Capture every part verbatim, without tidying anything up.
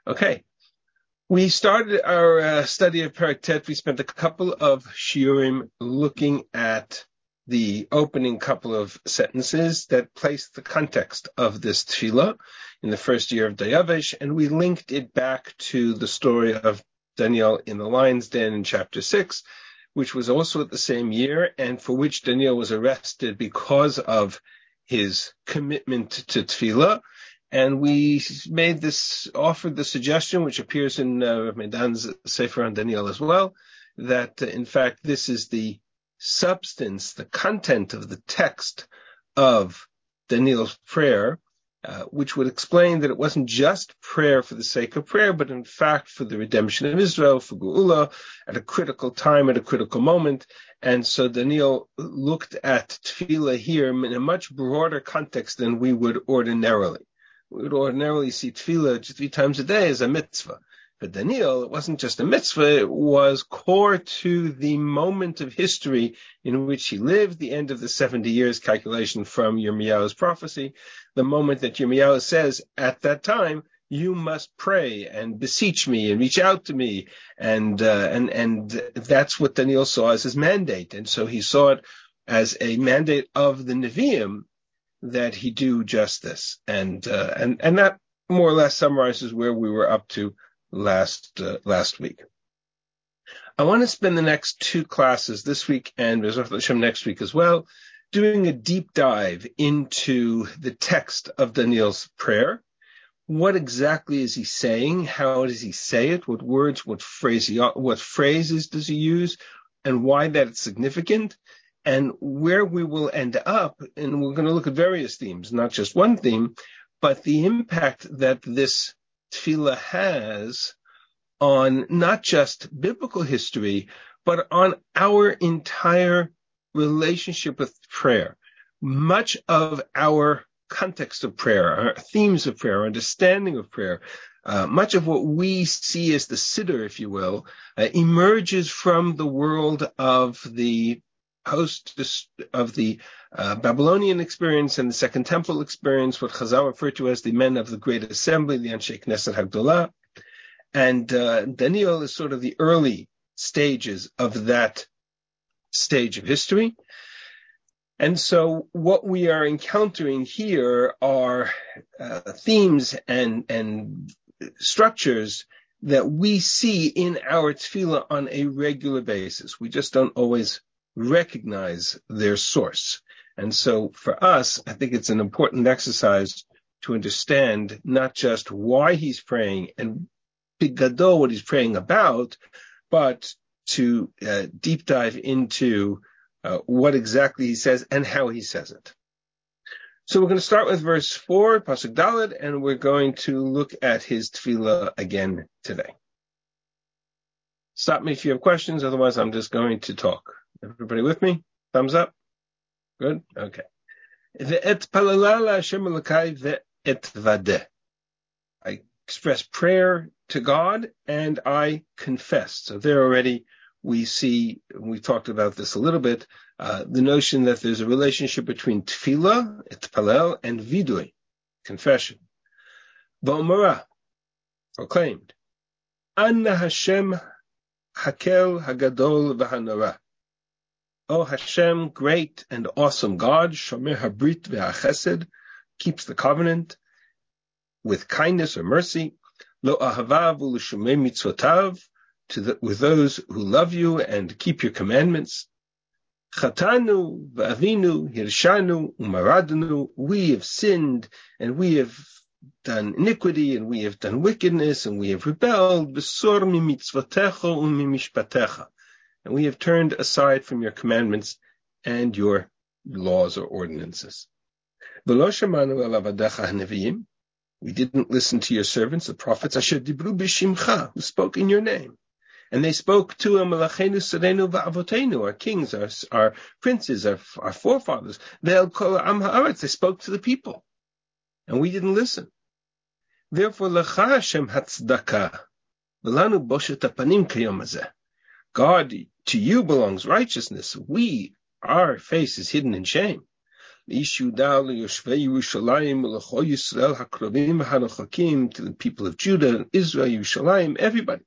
Okay. We started our uh, study of Perek Tet. We spent a couple of shiurim looking at the opening couple of sentences that placed the context of this tefillah in the first year of Dayavesh, and we linked it back to the story of Daniel in the lion's den in chapter six, which was also at the same year, and for which Daniel was arrested because of his commitment to tefillah. And we made this, offered the suggestion, which appears in uh, Medan's Sefer on Daniel as well, that uh, in fact this is the substance, the content of the text of Daniel's prayer, uh, which would explain that it wasn't just prayer for the sake of prayer, but in fact for the redemption of Israel, for Geula, at a critical time, at a critical moment. And so Daniel looked at tefillah here in a much broader context than we would ordinarily. We would ordinarily see tefillah three times a day as a mitzvah. For Daniel, it wasn't just a mitzvah, it was core to the moment of history in which he lived, the end of the seventy years calculation from Yirmiyahu's prophecy, the moment that Yirmiyahu says, at that time, you must pray and beseech me and reach out to me. And, uh, and, and that's what Daniel saw as his mandate. And so he saw it as a mandate of the Nevi'im that he do just this. And, uh, and, and that more or less summarizes where we were up to last, uh, last week. I want to spend the next two classes this week and B'ezras Hashem next week as well, doing a deep dive into the text of Daniel's prayer. What exactly is he saying? How does he say it? What words, what phrase, what phrases does he use? And why that it's significant? And where we will end up, and we're going to look at various themes, not just one theme, but the impact that this tefillah has on not just biblical history, but on our entire relationship with prayer. Much of our context of prayer, our themes of prayer, our understanding of prayer, uh, much of what we see as the siddur, if you will, uh, emerges from the world of the post of the uh, Babylonian experience and the Second Temple experience, what Chazal referred to as the men of the Great Assembly, the Anshe Knesset Hagdolah. And uh, Daniel is sort of the early stages of that stage of history. And so what we are encountering here are uh, themes and, and structures that we see in our tefillah on a regular basis. We just don't always recognize their source. And so for us, I think it's an important exercise to understand not just why he's praying and big gadol what he's praying about, but to uh, deep dive into uh, what exactly he says and how he says it. So we're going to start with verse four, Pasuk Daled, and we're going to look at his tefillah again today. Stop me if you have questions, otherwise I'm just going to talk. Everybody with me? Thumbs up? Good? Okay. Ve'et palala Hashem Elokai ve'et vadeh. I express prayer to God and I confess. So there already we see, we talked about this a little bit, uh, the notion that there's a relationship between tefillah, etpalel, and vidui, confession. V'omara, proclaimed, Anna Hashem hakel hagadol v'hanora. O Hashem, great and awesome God, shomer habrit ve'achesed, keeps the covenant with kindness or mercy, lo ahavav u'l'shomei mitzvotav, to the, with those who love you and keep your commandments. Chatanu v'avinu hirshanu umaradanu, we have sinned and we have done iniquity and we have done wickedness and we have rebelled, b'sor mimitzvotecha u'mimishpatecha, and we have turned aside from your commandments and your laws or ordinances. V'lo shamanu el avadecha haneviyim, we didn't listen to your servants, the prophets, asher dibru b'shimcha, who spoke in your name. And they spoke to Melachenu, Serenu, Va'avotenu, our kings, our, our princes, our, our forefathers. Ve'el kol am ha'aretz, they spoke to the people. And we didn't listen. Therefore, lecha Hashem hatzdaka, v'lanu boshet hapanim kayom hazeh. God, to you belongs righteousness. We, our face is hidden in shame. the people of Judah, Israel, Yerushalayim, everybody.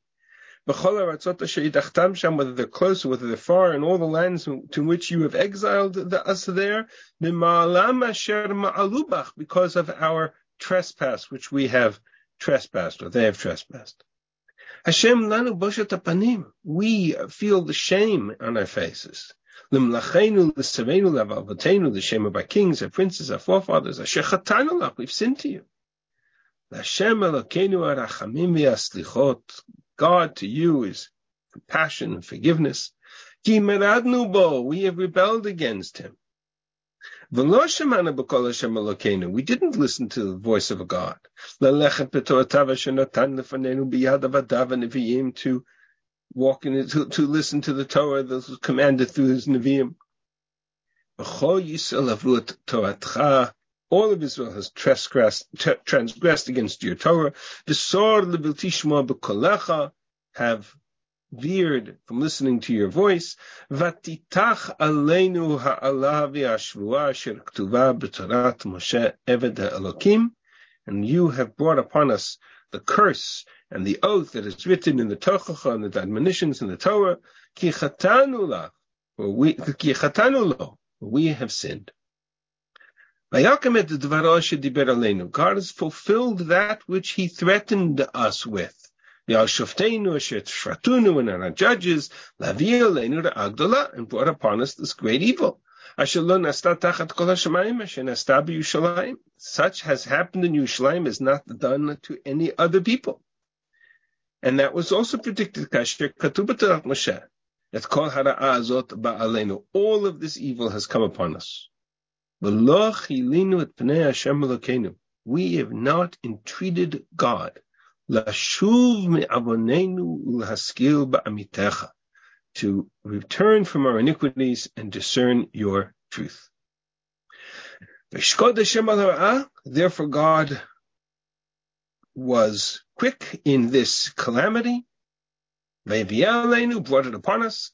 Whether they're close or whether they're far, in all the lands to which you have exiled the, us there, because of our trespass, which we have trespassed, or they have trespassed. Hashem lanu boshet hapanim. We feel the shame on our faces. Limlachenu, l'savenu, l'avavotenu, the shame of our kings, our princes, our forefathers. Asher chatanu lach, we've sinned to you. L'Hashem Elokeinu arachamim v'aslichot. God to you is compassion and forgiveness. Ki meradnu bo, we have rebelled against him. V'lo shemanu b'kol Hashem Elokeinu, we didn't listen to the voice of a God. L'lechet b'toratav asher natan lefanenu b'yad avadav v'neviim, to walk in it, to, to listen to the Torah that was commanded through his Nevi'im. V'chol Yisrael avru et Toratcha, all of Israel has transgressed, transgressed against your Torah. V'sor levilti shmo b'kolecha, have veered from listening to your voice. V'titach aleinu ha'ala v'ashvua asher ktuva b'torat Moshe eved ha'elokim, and you have brought upon us the curse and the oath that is written in the Tochacha and the admonitions in the Torah. Ki chatanu lach, or we, ki chatanu lo, we have sinned. God has fulfilled that which he threatened us with. And our judges, and brought upon us this great evil. Such has happened in Yerushalayim, is not done to any other people. And that was also predicted. All of this evil has come upon us. We have not entreated God to return from our iniquities and discern your truth. Therefore God was quick in this calamity, brought it upon us.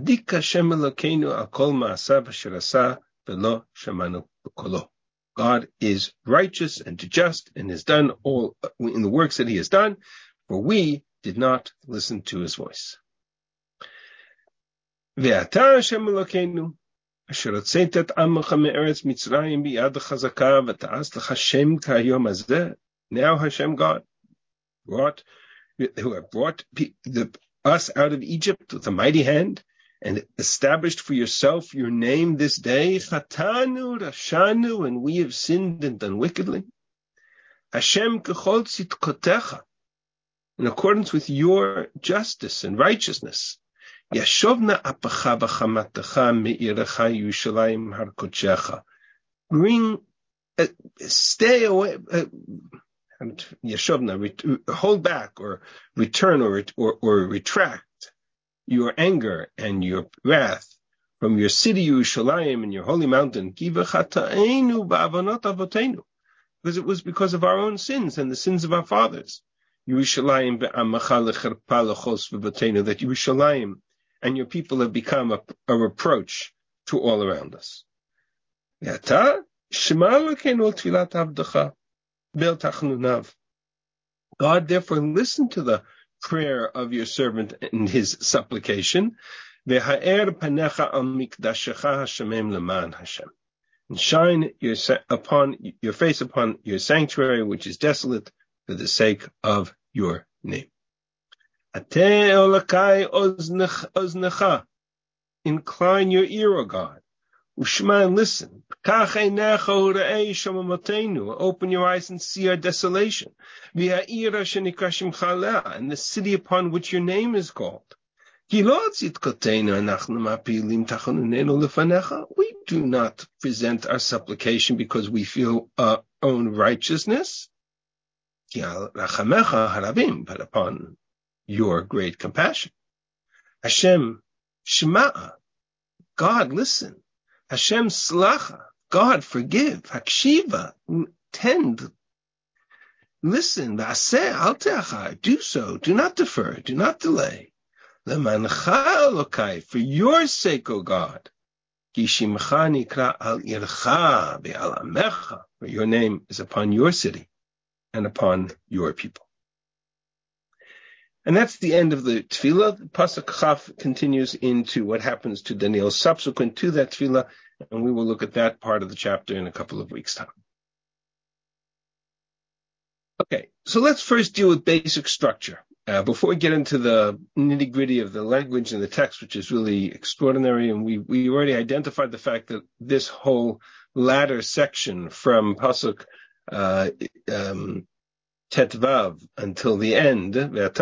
God is righteous and just and has done all in the works that he has done, for we did not listen to his voice. Now Hashem God brought, who have brought the, us out of Egypt with a mighty hand, and established for yourself your name this day, Chatanu, Rashanu, and we have sinned and done wickedly. Hashem kechol tzidkotecha, in accordance with your justice and righteousness. Yashovna apacha b'chamatecha me'irecha Yerushalayim har kodshecha. Bring, uh, stay away, uh, Yashovna, ret- hold back or return or, or, or retract your anger and your wrath from your city Yerushalayim and your holy mountain, because it was because of our own sins and the sins of our fathers. Yerushalayim that Yerushalayim and your people have become a, a reproach to all around us. God therefore listened to the prayer of your servant and his supplication. And shine your, upon your face upon your sanctuary, which is desolate, for the sake of your name. Incline your ear, O God. Ushma, and listen. Open your eyes and see our desolation. And the city upon which your name is called. We do not present our supplication because we feel our own righteousness, but upon your great compassion. Hashem, Shema, God, listen. Hashem, Slacha, God, forgive. Hakshiva, tend. Listen, V'aseh al te'achar, do so, do not defer, do not delay. Lemancha Elokai, for your sake, O God. Ki shimcha nikra al ircha ve'al amecha, for your name is upon your city and upon your people. And that's the end of the tefillah. Pasuk Chaf continues into what happens to Daniel subsequent to that tefillah, and we will look at that part of the chapter in a couple of weeks' time. Okay, so let's first deal with basic structure. Uh, before we get into the nitty-gritty of the language and the text, which is really extraordinary, and we, we already identified the fact that this whole latter section from Pasuk uh, um, Tetvav until the end,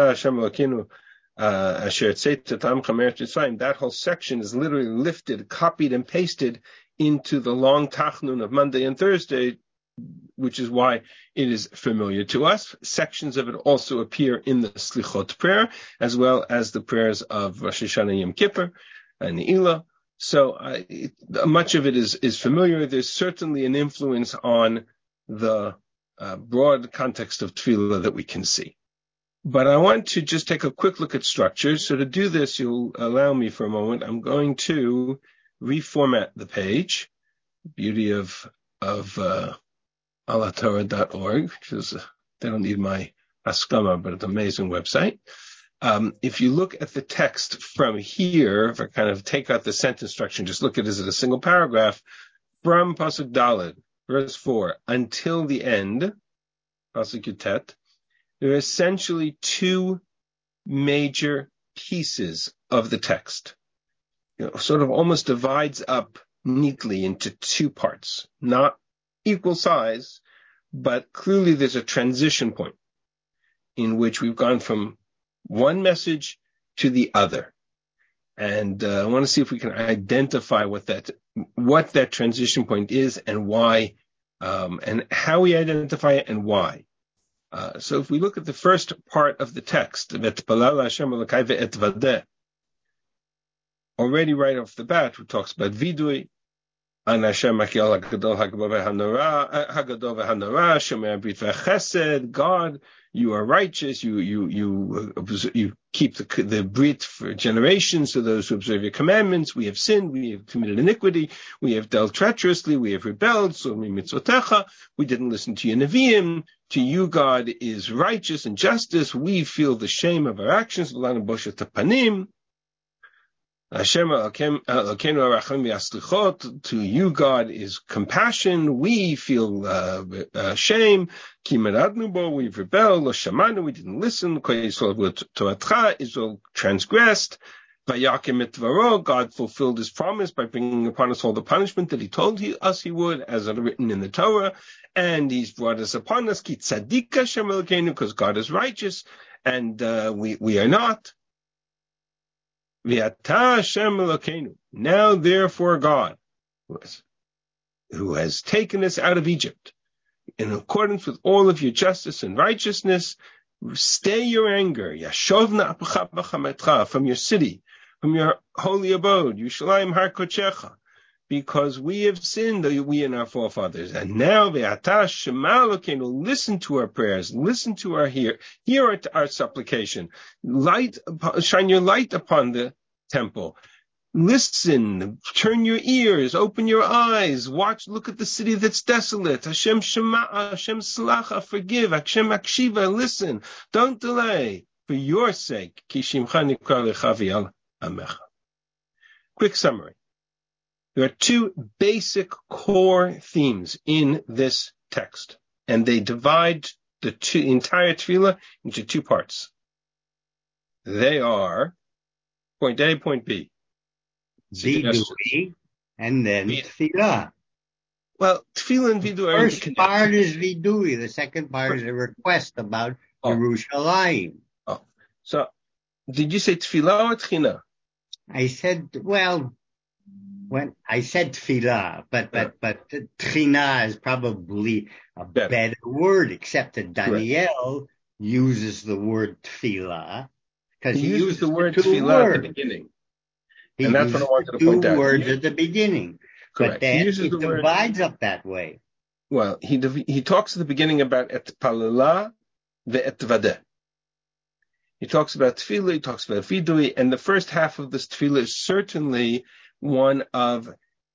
that whole section is literally lifted, copied, and pasted into the long Tachnun of Monday and Thursday, which is why it is familiar to us. Sections of it also appear in the Slichot prayer, as well as the prayers of Rosh Hashanah, Yom Kippur, and Ne'ilah. So uh, it, much of it is, is familiar. There's certainly an influence on the uh, broad context of Tefillah that we can see. But I want to just take a quick look at structure. So to do this, you'll allow me for a moment. I'm going to reformat the page. Beauty of of uh, alatorah dot org, which is, uh, they don't need my haskama, but it's an amazing website. Um, if you look at the text from here, if I kind of take out the sentence structure and just look at it as a single paragraph, from Pasuk Daled, verse four, until the end, Pasuk Yutet, there are essentially two major pieces of the text. You know, sort of almost divides up neatly into two parts, not equal size, but clearly there's a transition point in which we've gone from one message to the other. And uh, I want to see if we can identify what that what that transition point is and why, um, and how we identify it and why. Uh, so if we look at the first part of the text, already right off the bat, it talks about vidui, an Hashem Hagadol v'Hanora, Shomer Brit v'Chesed, God, you are righteous, you you you you keep the the Brit for generations to those who observe your commandments. We have sinned, we have committed iniquity, we have dealt treacherously, we have rebelled, so mitzotecha, we didn't listen to your Nevi'im. To you, God is righteous and justice. We feel the shame of our actions. V'lanu boshet hapanim. Hashem Elokeinu harachim v'aslichot. To you, God is compassion. We feel uh, uh, shame. Ki meradnu bo. We've rebelled. Lo shamanu. We didn't listen. Kol Yisrael v'toratcha. Israel transgressed. Vayakim et dvaro. God fulfilled His promise by bringing upon us all the punishment that He told he, us He would, as written in the Torah. And He's brought us upon us, ki tzaddik Hashem Elokeinu, because God is righteous, and uh, we we are not. V'ata Hashem Elokeinu. Now, therefore, God, who has, who has taken us out of Egypt, in accordance with all of your justice and righteousness, stay your anger, yashovna apacha b'chametcha, from your city, from your holy abode, Yerushalayim har kodechecha. Because we have sinned, we and our forefathers. And now, ve'ata shema Elokeinu, listen to our prayers, listen to our hear, hear our, our supplication. Light, shine your light upon the temple. Listen, turn your ears, open your eyes, watch, look at the city that's desolate. Hashem shema, Hashem slacha, forgive. Hashem akshiva, listen. Don't delay. For your sake, ki shimcha nikra lecha v'al amecha. Quick summary. There are two basic core themes in this text, and they divide the two, entire tefillah into two parts. They are point A, point B. Vidui, and then tefillah. Well, tefillah and vidui are the first part is vidui. The second part is a request about oh. Yerushalayim. Oh, so did you say tefillah or tchina? I said, well, when I said tefillah, but but but tchina is probably a better, better word, except that Daniel Correct. uses the word tefillah because he, he uses, uses the word the tefillah words. at the beginning. He and that's what I wanted to point out. Two words at the beginning. Correct. But then he uses it the divides word, up that way. Well, he he talks at the beginning about etpalela ve'etvadeh. He talks about tefillah, he talks about vidui, and the first half of this tefillah is certainly one of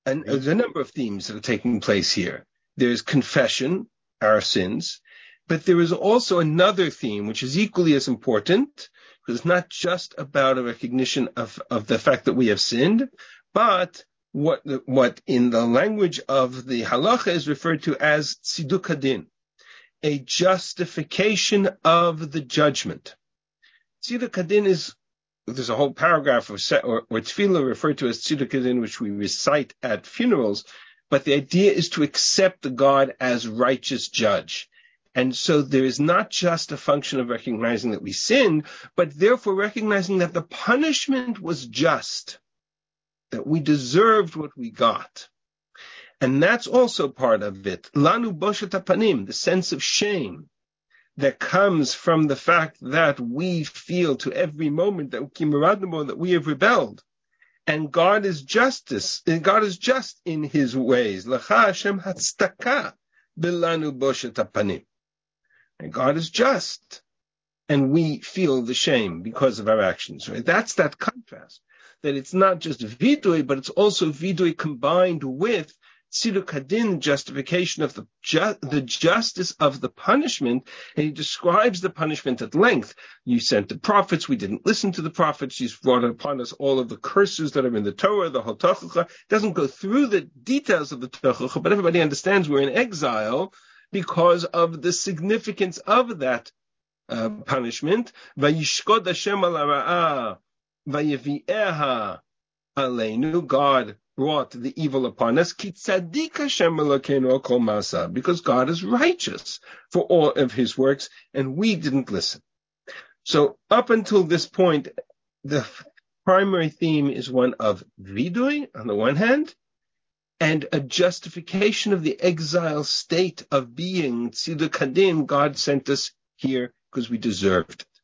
And there's a number of themes that are taking place here. There's confession, our sins, but there is also another theme which is equally as important, because it's not just about a recognition of, of the fact that we have sinned, but what what in the language of the halacha is referred to as tziduk hadin, a justification of the judgment. Tziduk hadin is, there's a whole paragraph or, or, or tefillah referred to as tziduk hadin, which we recite at funerals, but the idea is to accept the God as righteous judge. And so there is not just a function of recognizing that we sinned, but therefore recognizing that the punishment was just, that we deserved what we got. And that's also part of it. Lanu boshet hapanim, the sense of shame that comes from the fact that we feel to every moment that that we have rebelled. And God is justice, and God is just in his ways. L'cha Hashem hatzdaka bilanu boshet hapanim. And God is just, and we feel the shame because of our actions. Right? That's that contrast. That it's not just vidui, but it's also vidui combined with tziduk hadin, justification of the ju- the justice of the punishment. And he describes the punishment at length. You sent the prophets, we didn't listen to the prophets. He's brought upon us all of the curses that are in the Torah, the whole Tochacha. Doesn't go through the details of the Tochacha, but everybody understands we're in exile because of the significance of that uh, punishment. Vayishkod Hashem al hara'ah, vayevi'eha aleinu. God brought the evil upon us. Ki tzadik Hashem Elokeinu al kol ma'asav, because God is righteous for all of his works, and we didn't listen. So up until this point, the primary theme is one of vidui on the one hand, and a justification of the exile state of being tziduk hadin. God sent us here because we deserved it.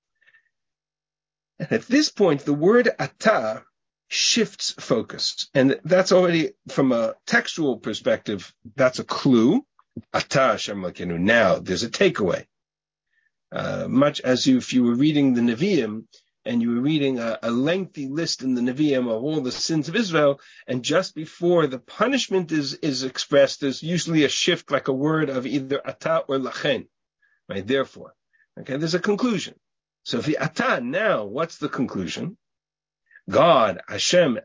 And at this point, the word atah shifts focus. And that's already, from a textual perspective, that's a clue. Atah Hashem Elokeinu. Now, there's a takeaway. Uh, much as if you were reading the Nevi'im, and you were reading a, a lengthy list in the Nevi'im of all the sins of Israel, and just before the punishment is, is expressed, there's usually a shift, like a word of either atah or lachen, right? Therefore, okay, there's a conclusion. So if the atah, now, what's the conclusion? God, Hashem,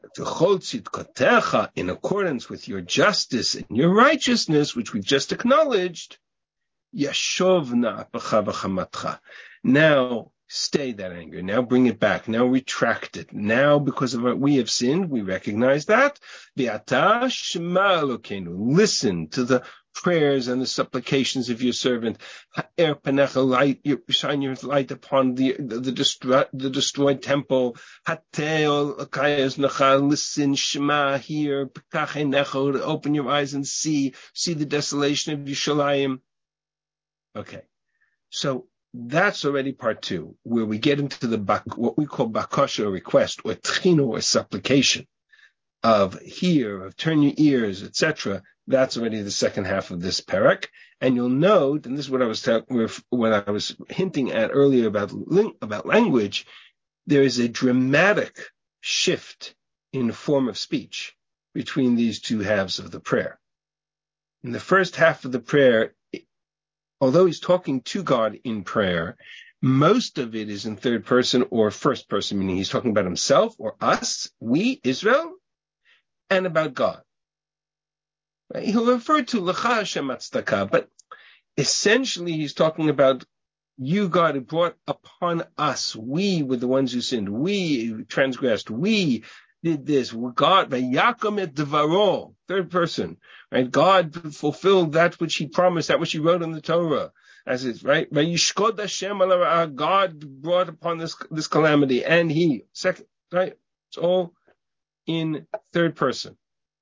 in accordance with your justice and your righteousness, which we've just acknowledged, yashovna b'cha. Now, stay that anger. Now bring it back. Now retract it. Now, because of what we have sinned, we recognize that. V'ata shema Elokeinu. Listen to the prayers and the supplications of your servant. Ha'er panecha, light, shine your light upon the the, the, destroy, the destroyed temple. Hateo l'kayas nacha. Listen, shema, hear. Pekach einecho, open your eyes and see. See the desolation of Yerushalayim. Okay, so that's already part two, where we get into the bak, what we call bakasha, or request, or tchino, or supplication, of hear, of turn your ears, et cetera. That's already the second half of this parak. And you'll note, and this is what I was talking, when I was hinting at earlier about about language, there is a dramatic shift in form of speech between these two halves of the prayer. In the first half of the prayer, although he's talking to God in prayer, most of it is in third person or first person, meaning he's talking about himself or us, we, Israel, and about God. Right? He'll refer to L'cha Hashem Hatzdaka, but essentially he's talking about you, God, who brought upon us. We were the ones who sinned. We transgressed. We did this. God, Vayakom et Devaro, third person, right? God fulfilled that which he promised, that which he wrote in the Torah, as it's right. Vayishkod Hashem al hara'ah, God brought upon this this calamity, and he, second, right? It's all in third person.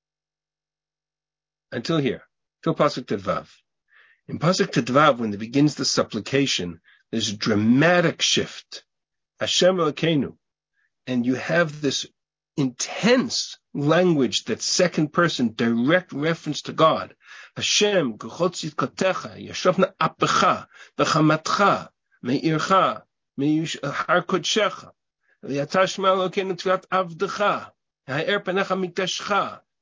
Until here, till Pasuk Tedvav. In Pasuk Tedvav, when it begins the supplication, there's a dramatic shift. Hashem Elokeinu, and you have this intense language, that second person, direct reference to God. Hashem, Gechot Tzidkotecha, Yashovna Apecha, Bechamatcha, Me'ircha, Me'yushar Kodshecha, V'yata Shema Elokeinu Tfilat Avdecha, Ha'er Panecha Miktashcha,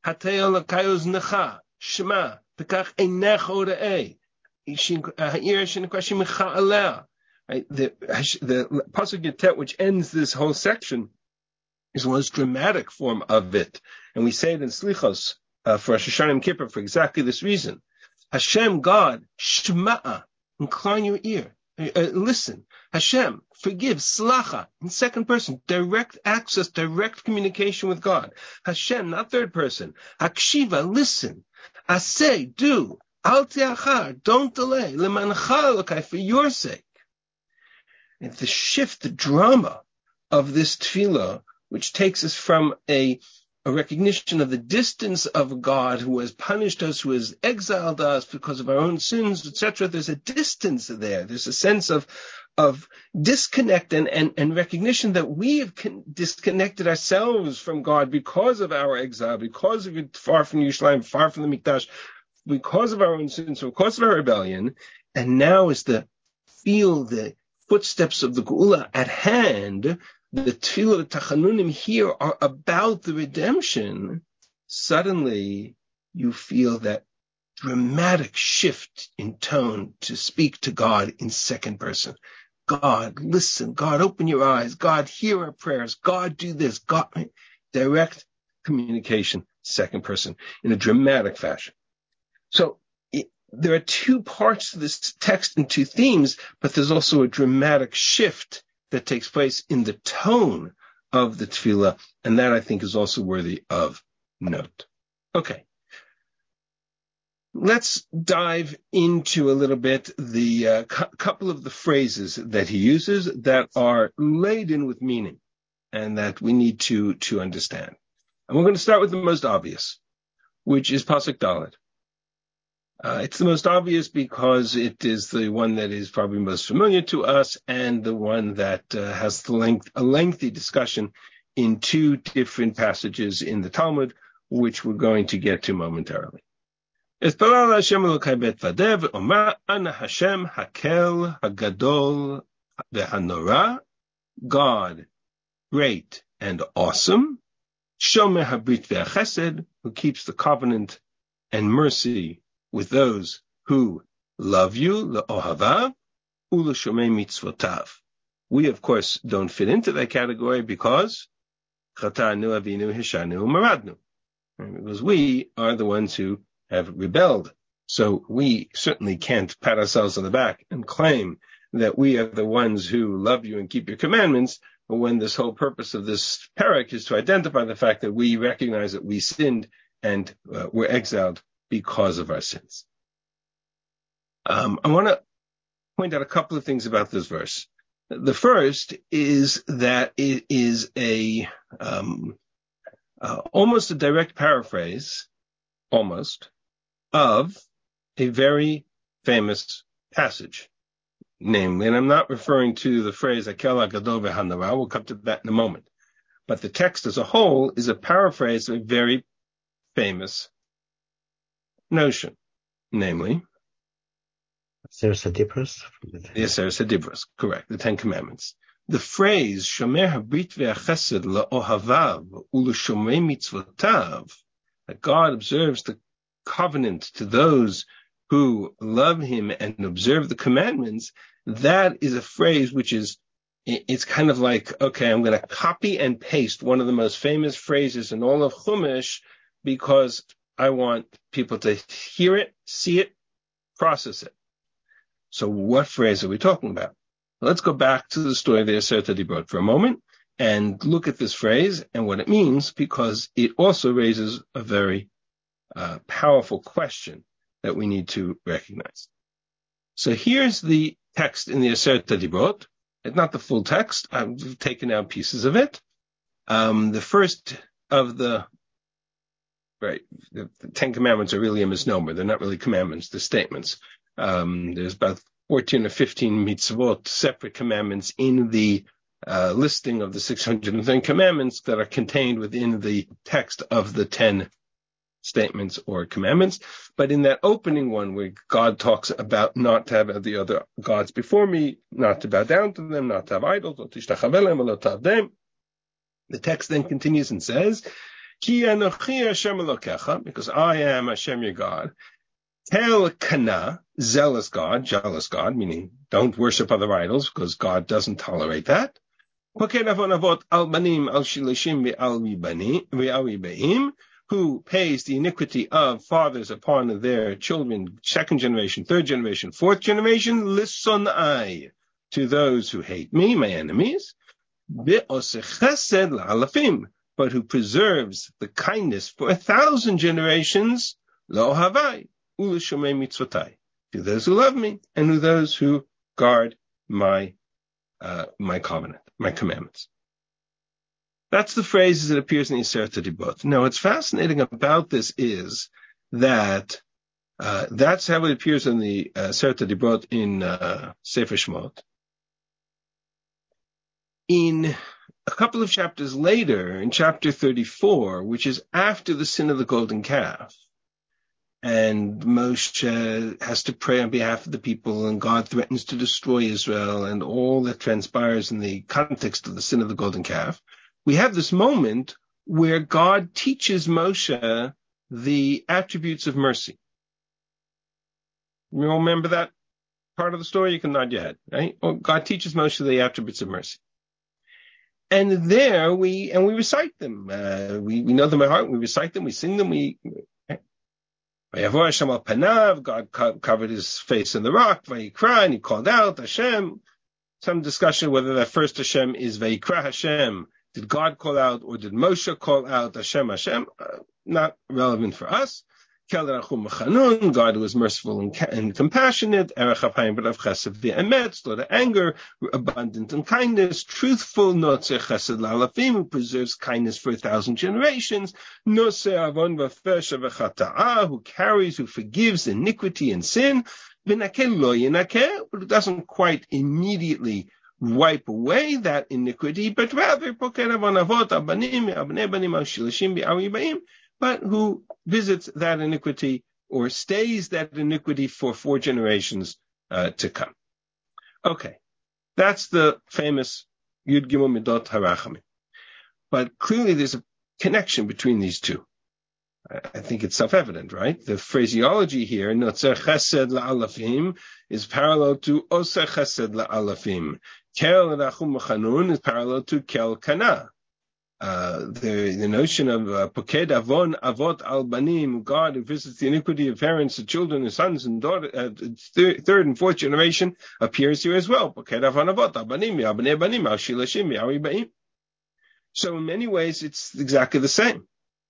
Hateo l'kayos necha, shema, pekach einech orei, ha'ir shenekwashim mecha aleh. The, the Pasuk Yatet, which ends this whole section, is the most dramatic form of it. And we say it in Slichos, uh, for Rosh Hashanah and Kippur, for exactly this reason. Hashem, God, shma'a, incline your ear. Uh, listen, Hashem, forgive, slacha, in second person, direct access, direct communication with God. Hashem, not third person. Hakshiva, listen. Aseh, do. Al te'achar, don't delay. Lemancha lokai, for your sake. And the shift, the drama of this tefillah, which takes us from a a recognition of the distance of God who has punished us, who has exiled us because of our own sins, et cetera. There's a distance there. There's a sense of of disconnect and, and, and recognition that we have con- disconnected ourselves from God because of our exile, because of it far from Yerushalayim, far from the Mikdash, because of our own sins, because of our rebellion. And now is the feel the footsteps of the Geula at hand. The tefillah, the tachanunim here are about the redemption. Suddenly, you feel that dramatic shift in tone to speak to God in second person. God, listen. God, open your eyes. God, hear our prayers. God, do this. God, direct communication, second person, in a dramatic fashion. So it, there are two parts to this text and two themes, but there's also a dramatic shift that takes place in the tone of the tefillah, and that I think is also worthy of note. Okay. Let's dive into a little bit the uh, cu- couple of the phrases that he uses that are laden with meaning and that we need to, to understand. And we're going to start with the most obvious, which is Pasuk Dalet. Uh, it's the most obvious because it is the one that is probably most familiar to us and the one that uh, has the length, a lengthy discussion in two different passages in the Talmud, which we're going to get to momentarily. God, great and awesome, Shomer habrit ve'chesed, who keeps the covenant and mercy with those who love you, le'ohavav, u'l'shomei mitzvotav. We, of course, don't fit into that category because chatanu avinu hishanu maradnu. Because we are the ones who have rebelled. So we certainly can't pat ourselves on the back and claim that we are the ones who love you and keep your commandments, when this whole purpose of this parak is to identify the fact that we recognize that we sinned and uh, were exiled because of our sins. Um, I want to point out a couple of things about this verse. The first is that it is a um, uh, almost a direct paraphrase, almost, of a very famous passage. Namely, and I'm not referring to the phrase Akel HaGadol v'Hanara, we'll come to that in a moment. But the text as a whole is a paraphrase of a very famous notion, namely Aseret HaDibros. The Aseret HaDibros, correct, the Ten Commandments. The phrase Shomer Habrit ve'Chesed le'ohavav u'l'shomei mitzvotav, that God observes the covenant to those who love him and observe the commandments, that is a phrase which is, it's kind of like, okay, I'm going to copy and paste one of the most famous phrases in all of Chumash because I want people to hear it, see it, process it. So what phrase are we talking about? Let's go back to the story of the Aseret HaDibrot for a moment and look at this phrase and what it means, because it also raises a very uh, powerful question that we need to recognize. So here's the text in the Aseret HaDibrot. It's not the full text. I've taken out pieces of it. Um, the first of the, right, the, the Ten Commandments are really a misnomer. They're not really commandments, they're statements. Um, there's about fourteen or fifteen mitzvot, separate commandments in the uh, listing of the six hundred ten commandments that are contained within the text of the ten statements or commandments. But in that opening one where God talks about not to have the other gods before me, not to bow down to them, not to have idols, not to ishtachaveh lehem, not to have them, the text then continues and says, Ki anochi Hashem Elokecha, because I am Hashem your God. Tel kana, zealous God, jealous God, meaning don't worship other idols, because God doesn't tolerate that. Poked avon avot al banim al shilashim ve'al ribaim, who pays the iniquity of fathers upon their children, second generation, third generation, fourth generation, lisonai, to those who hate me, my enemies, ve'oseh chesed la'alafim, but who preserves the kindness for a thousand generations, lo havai, u'lishomei mitzvotai, to those who love me, and to those who guard my uh, my covenant, my commandments. That's the phrase as it appears in the Aseret Dibot. Now, what's fascinating about this is that uh, that's how it appears in the uh, Aseret Dibot in uh, Sefer Shemot. In a couple of chapters later, in chapter thirty-four, which is after the sin of the golden calf, and Moshe has to pray on behalf of the people, and God threatens to destroy Israel, and all that transpires in the context of the sin of the golden calf, we have this moment where God teaches Moshe the attributes of mercy. You remember that part of the story? You can nod your head, right? Well, God teaches Moshe the attributes of mercy. And there we, and we recite them. Uh, we, we know them by heart. We recite them. We sing them. We, God covered his face in the rock. Vayikra, and he called out Hashem. Some discussion whether that first Hashem is Vayikra Hashem. Did God call out, or did Moshe call out Hashem Hashem? Uh, not relevant for us. God who is merciful and, and compassionate, slow to anger, abundant in kindness, truthful, who preserves kindness for a thousand generations, who carries, who forgives iniquity and sin, but who doesn't quite immediately wipe away that iniquity, but rather but who visits that iniquity or stays that iniquity for four generations uh, to come. Okay, that's the famous Yud Gimel Midot Harachamim. But clearly there's a connection between these two. I, I think it's self-evident, right? The phraseology here, Notzer Chesed La'alafim, is parallel to Oseh Chesed La'alafim. Kel Rachum Chanun is parallel to Kel Kana. Uh, the, the notion of uh, Poked Avon Avot Al Banim, God who visits the iniquity of parents and children and sons and daughters, uh, third, third and fourth generation, appears here as well. Poked Avon Avot Al Banim, Yabnei Banim, Al Shilashim, Yaribaim. So in many ways, it's exactly the same.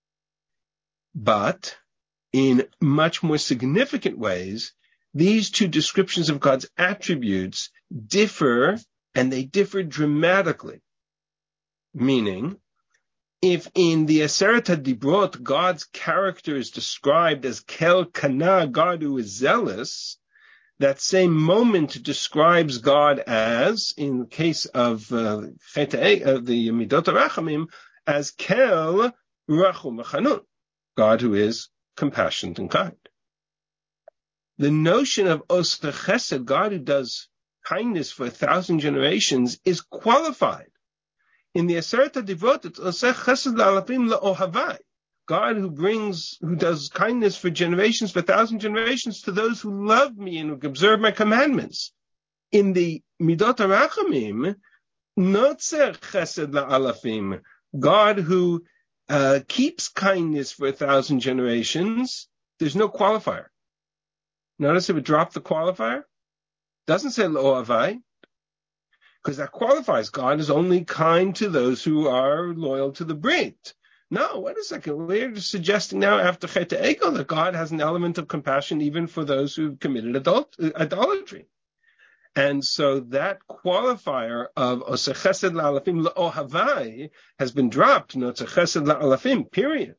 But in much more significant ways, these two descriptions of God's attributes differ, and they differ dramatically. Meaning, if in the Aseret HaDibrot, God's character is described as Kel Kana, God who is zealous, that same moment describes God as, in the case of uh, the Midot HaRachamim, as Kel Rachum V'Chanun, God who is compassionate and kind. The notion of Oseh Chesed, God who does kindness for a thousand generations, is qualified. In the Aseret HaDivrot, it's Oseh Chesed La'alafim La'ohavai, God who brings, who does kindness for generations, for a thousand generations, to those who love me and who observe my commandments. In the Midot HaRachamim, Notzer Chesed La'alafim, God who uh, keeps kindness for a thousand generations, there's no qualifier. Notice if it dropped the qualifier, doesn't say La'ohavai, because that qualifies God is only kind to those who are loyal to the Brit. No, wait a second. We're suggesting now after Chet Ego that God has an element of compassion even for those who've committed adult, idolatry. And so that qualifier of Oseh Chesed La'alafim La'ohavai has been dropped. No, it's a Chesed La'alafim, period.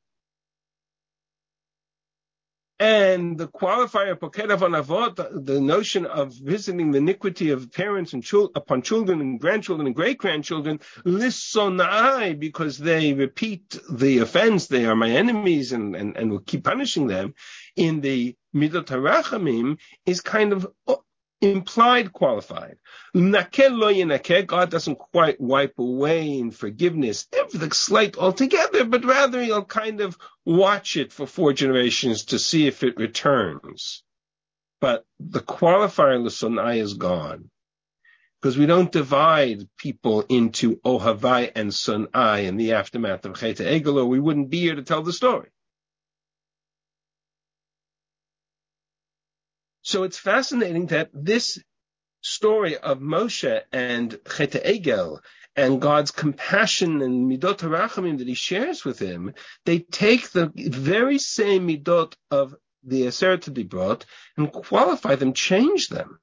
And the qualifier, Poked Avon Avot, the notion of visiting the iniquity of parents and children, upon children and grandchildren and great-grandchildren, lisonai, because they repeat the offense, they are my enemies, and, and, and will keep punishing them, in the Midot HaRachamim, is kind of implied qualified. God doesn't quite wipe away in forgiveness everything slight altogether, but rather he'll kind of watch it for four generations to see if it returns. But the qualifier l'sonai is gone. Because we don't divide people into ohavai and sonai in the aftermath of Chet Egel, or we wouldn't be here to tell the story. So it's fascinating that this story of Moshe and Chet Egel and God's compassion and midot harachamim that he shares with him, they take the very same midot of the Aseret Dibrot and qualify them, change them.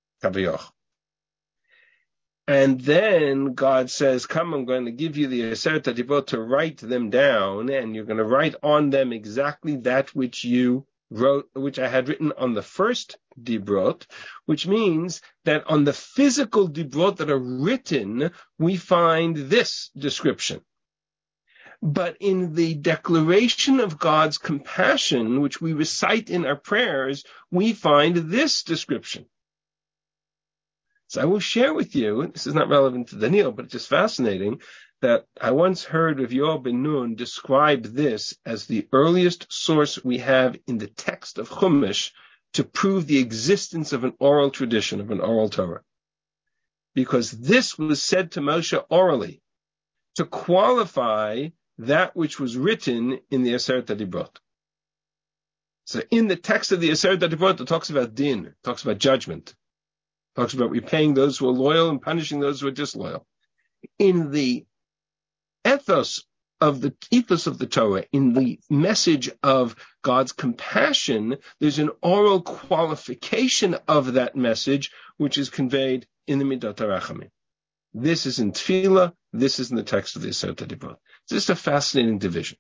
And then God says, come, I'm going to give you the Aseret Dibrot to write them down, and you're going to write on them exactly that which you wrote, which I had written on the first Dibrot, which means that on the physical Dibrot that are written, we find this description. But in the declaration of God's compassion, which we recite in our prayers, we find this description. So I will share with you, this is not relevant to Daniel, but it's just fascinating, that I once heard of Yoel Ben Nun describe this as the earliest source we have in the text of Chumash to prove the existence of an oral tradition, of an oral Torah. Because this was said to Moshe orally to qualify that which was written in the Aseret Dibrot. So in the text of the Aseret Dibrot, it talks about din, it talks about judgment, it talks about repaying those who are loyal and punishing those who are disloyal. In the ethos of the ethos of the Torah, in the message of God's compassion, there's an oral qualification of that message, which is conveyed in the Midot HaRachamim. This is in Tefillah, this is in the text of the Aseret Dibrot. It's just a fascinating division.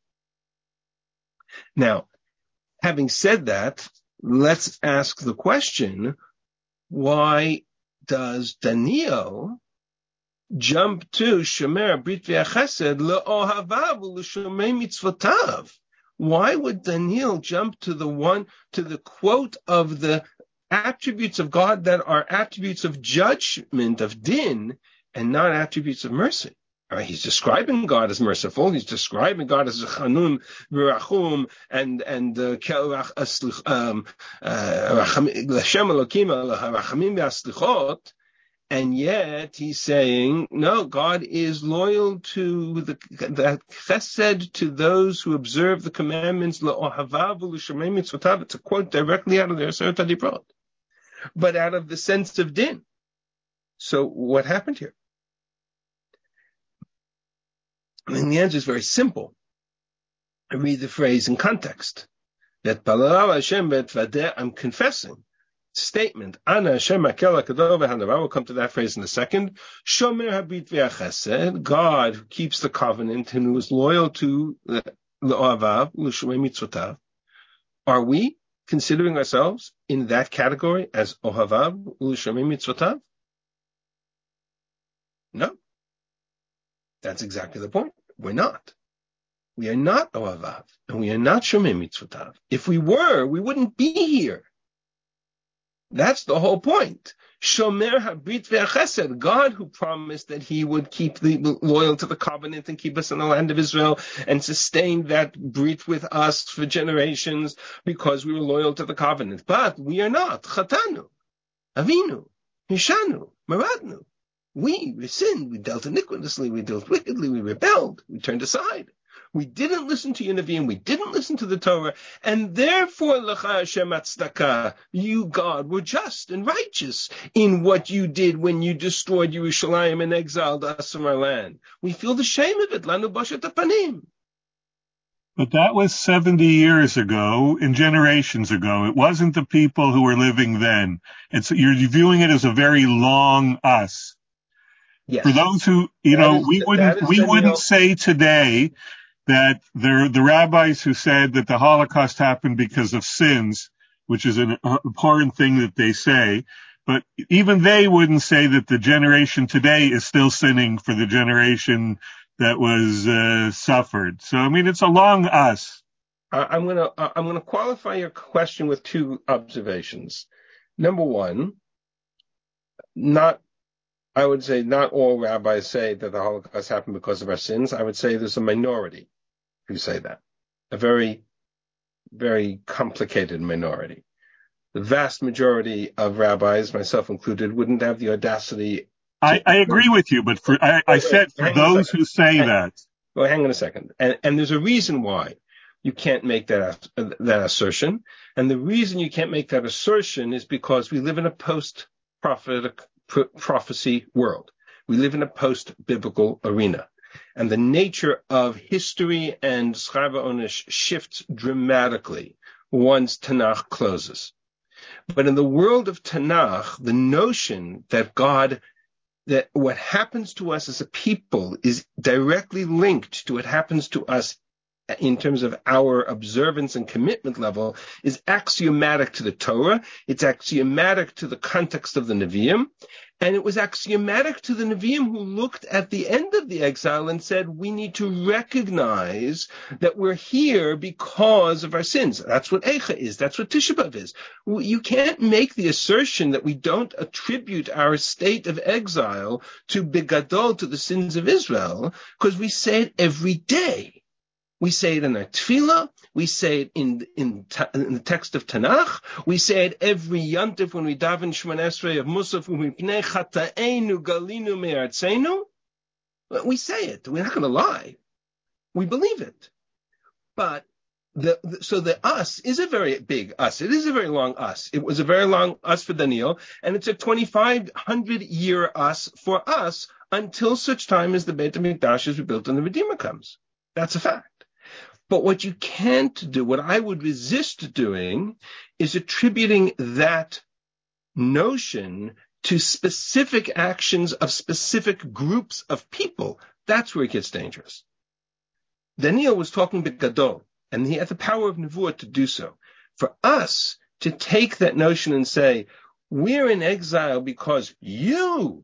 Now, having said that, let's ask the question, why does Daniel jump to Shomer Brit V'Chesed le'ohavav u'l'shomei mitzvotav? Why would Daniel jump to the one, to the quote of the attributes of God that are attributes of judgment, of din, and not attributes of mercy? All right, he's describing God as merciful. He's describing God as chanun v'rachum and and kelrach um l'Hashem Elokim l'harachamim v'aslichot. And yet he's saying, no, God is loyal to the, the chesed to those who observe the commandments. Le'ohavav u'l'shomei mitzvotav. It's a quote directly out of the Aseret Dibrot, but out of the sense of din. So what happened here? I mean, the answer is very simple. I read the phrase in context. That Palal Hashem be'tvadeh, I'm confessing. Statement. Ana Hashem Makel HaKadol v'Hanava. We'll come to that phrase in a second. Shomer Habrit v'Chesed. God who keeps the covenant and who is loyal to L'Ohavav L'Shomei Mitzvotav. Are we considering ourselves in that category as Ohavav L'Shomei Mitzvotav? No. That's exactly the point. We're not. We are not Ohavav, and we are not Shomei Mitzvotav. If we were, we wouldn't be here. That's the whole point. Shomer Habrit v'Chesed, God who promised that he would keep the loyal to the covenant and keep us in the land of Israel and sustain that brit with us for generations because we were loyal to the covenant. But we are not. Chatanu, Avinu, Hishanu, Maradnu. We, we sinned, we dealt iniquitously, we dealt wickedly, we rebelled, we turned aside. We didn't listen to your Nevi'im, we didn't listen to the Torah, and therefore, L'cha Hashem Atzdaka, you, God, were just and righteous in what you did when you destroyed Yerushalayim and exiled us from our land. We feel the shame of it, Lanu Boshet Apanim. But that was seventy years ago and generations ago. It wasn't the people who were living then. It's, you're viewing it as a very long us. Yes. For those who, you that know, is, we wouldn't, we wouldn't Daniel. say today that the, the rabbis who said that the Holocaust happened because of sins, which is an important thing that they say, but even they wouldn't say that the generation today is still sinning for the generation that was uh, suffered. So, I mean, it's a long us. I'm going to I'm going to qualify your question with two observations. Number one, not, I would say not all rabbis say that the Holocaust happened because of our sins. I would say there's a minority who say that. A very, very complicated minority. The vast majority of rabbis, myself included, wouldn't have the audacity. I, I agree with you, but for I, I said for those who say hang, that. Well, hang on a second. And, and there's a reason why you can't make that that assertion. And the reason you can't make that assertion is because we live in a post-prophetic prophecy world. We live in a post-biblical arena. And the nature of history and Schar V'Onesh shifts dramatically once Tanakh closes. But in the world of Tanakh, the notion that God, that what happens to us as a people is directly linked to what happens to us in terms of our observance and commitment level is axiomatic to the Torah. It's axiomatic to the context of the Nevi'im. And it was axiomatic to the Nevi'im who looked at the end of the exile and said, we need to recognize that we're here because of our sins. That's what Eicha is. That's what Tisha B'Av is. You can't make the assertion that we don't attribute our state of exile to Begadol, to the sins of Israel, because we say it every day. We say it in our tefillah. We say it in, in, in the text of Tanakh. We say it every yontif when we daven Shemona Esrei of Musaf, U'mipnei chata'enu galinu me'artzenu. We say it. We're not going to lie. We believe it. But the, the so the us is a very big us. It is a very long us. It was a very long us for Daniel, and it's a twenty-five hundred year us for us until such time as the Beit HaMikdash is rebuilt and the Redeemer comes. That's a fact. But what you can't do, what I would resist doing, is attributing that notion to specific actions of specific groups of people. That's where it gets dangerous. Daniel was talking B'Gadol, and he had the power of Nevuah to do so. For us to take that notion and say, we're in exile because you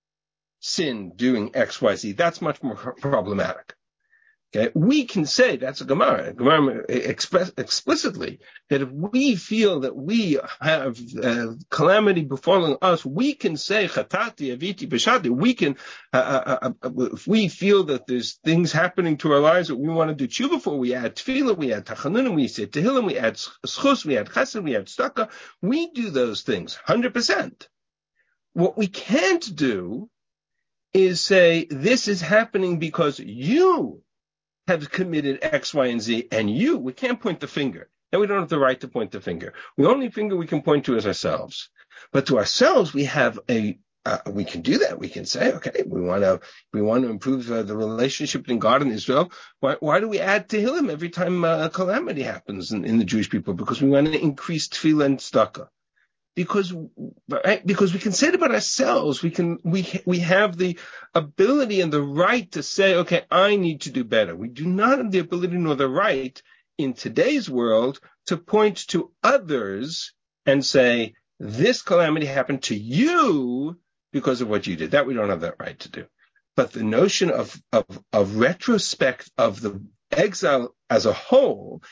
sinned doing X, Y, Z, that's much more problematic. Okay, we can say that's a Gemara. Gemara express explicitly that if we feel that we have uh, calamity befalling us, we can say Chatati Aviti B'Shati. We can, uh, uh, uh, if we feel that there's things happening to our lives that we want to do tshuva for, we add tefillah, we add tachanunim, we say tehillim, we add schus, we add chesed, we add tzedakah. We do those things one hundred percent. What we can't do is say this is happening because you have committed X, Y, and Z, and you, we can't point the finger. And we don't have the right to point the finger. The only finger we can point to is ourselves. But to ourselves, we have a, uh, we can do that. We can say, okay, we want to, we want to improve uh, the relationship between God and Israel. Why, why do we add Tehillim every time uh, a calamity happens in, in the Jewish people? Because we want to increase tefillah and tzedakah. Because, right, because we can say it about ourselves. We can, we, we have the ability and the right to say, okay, I need to do better. We do not have the ability nor the right in today's world to point to others and say, this calamity happened to you because of what you did. That we don't have that right to do. But the notion of, of, of retrospect of the exile as a whole,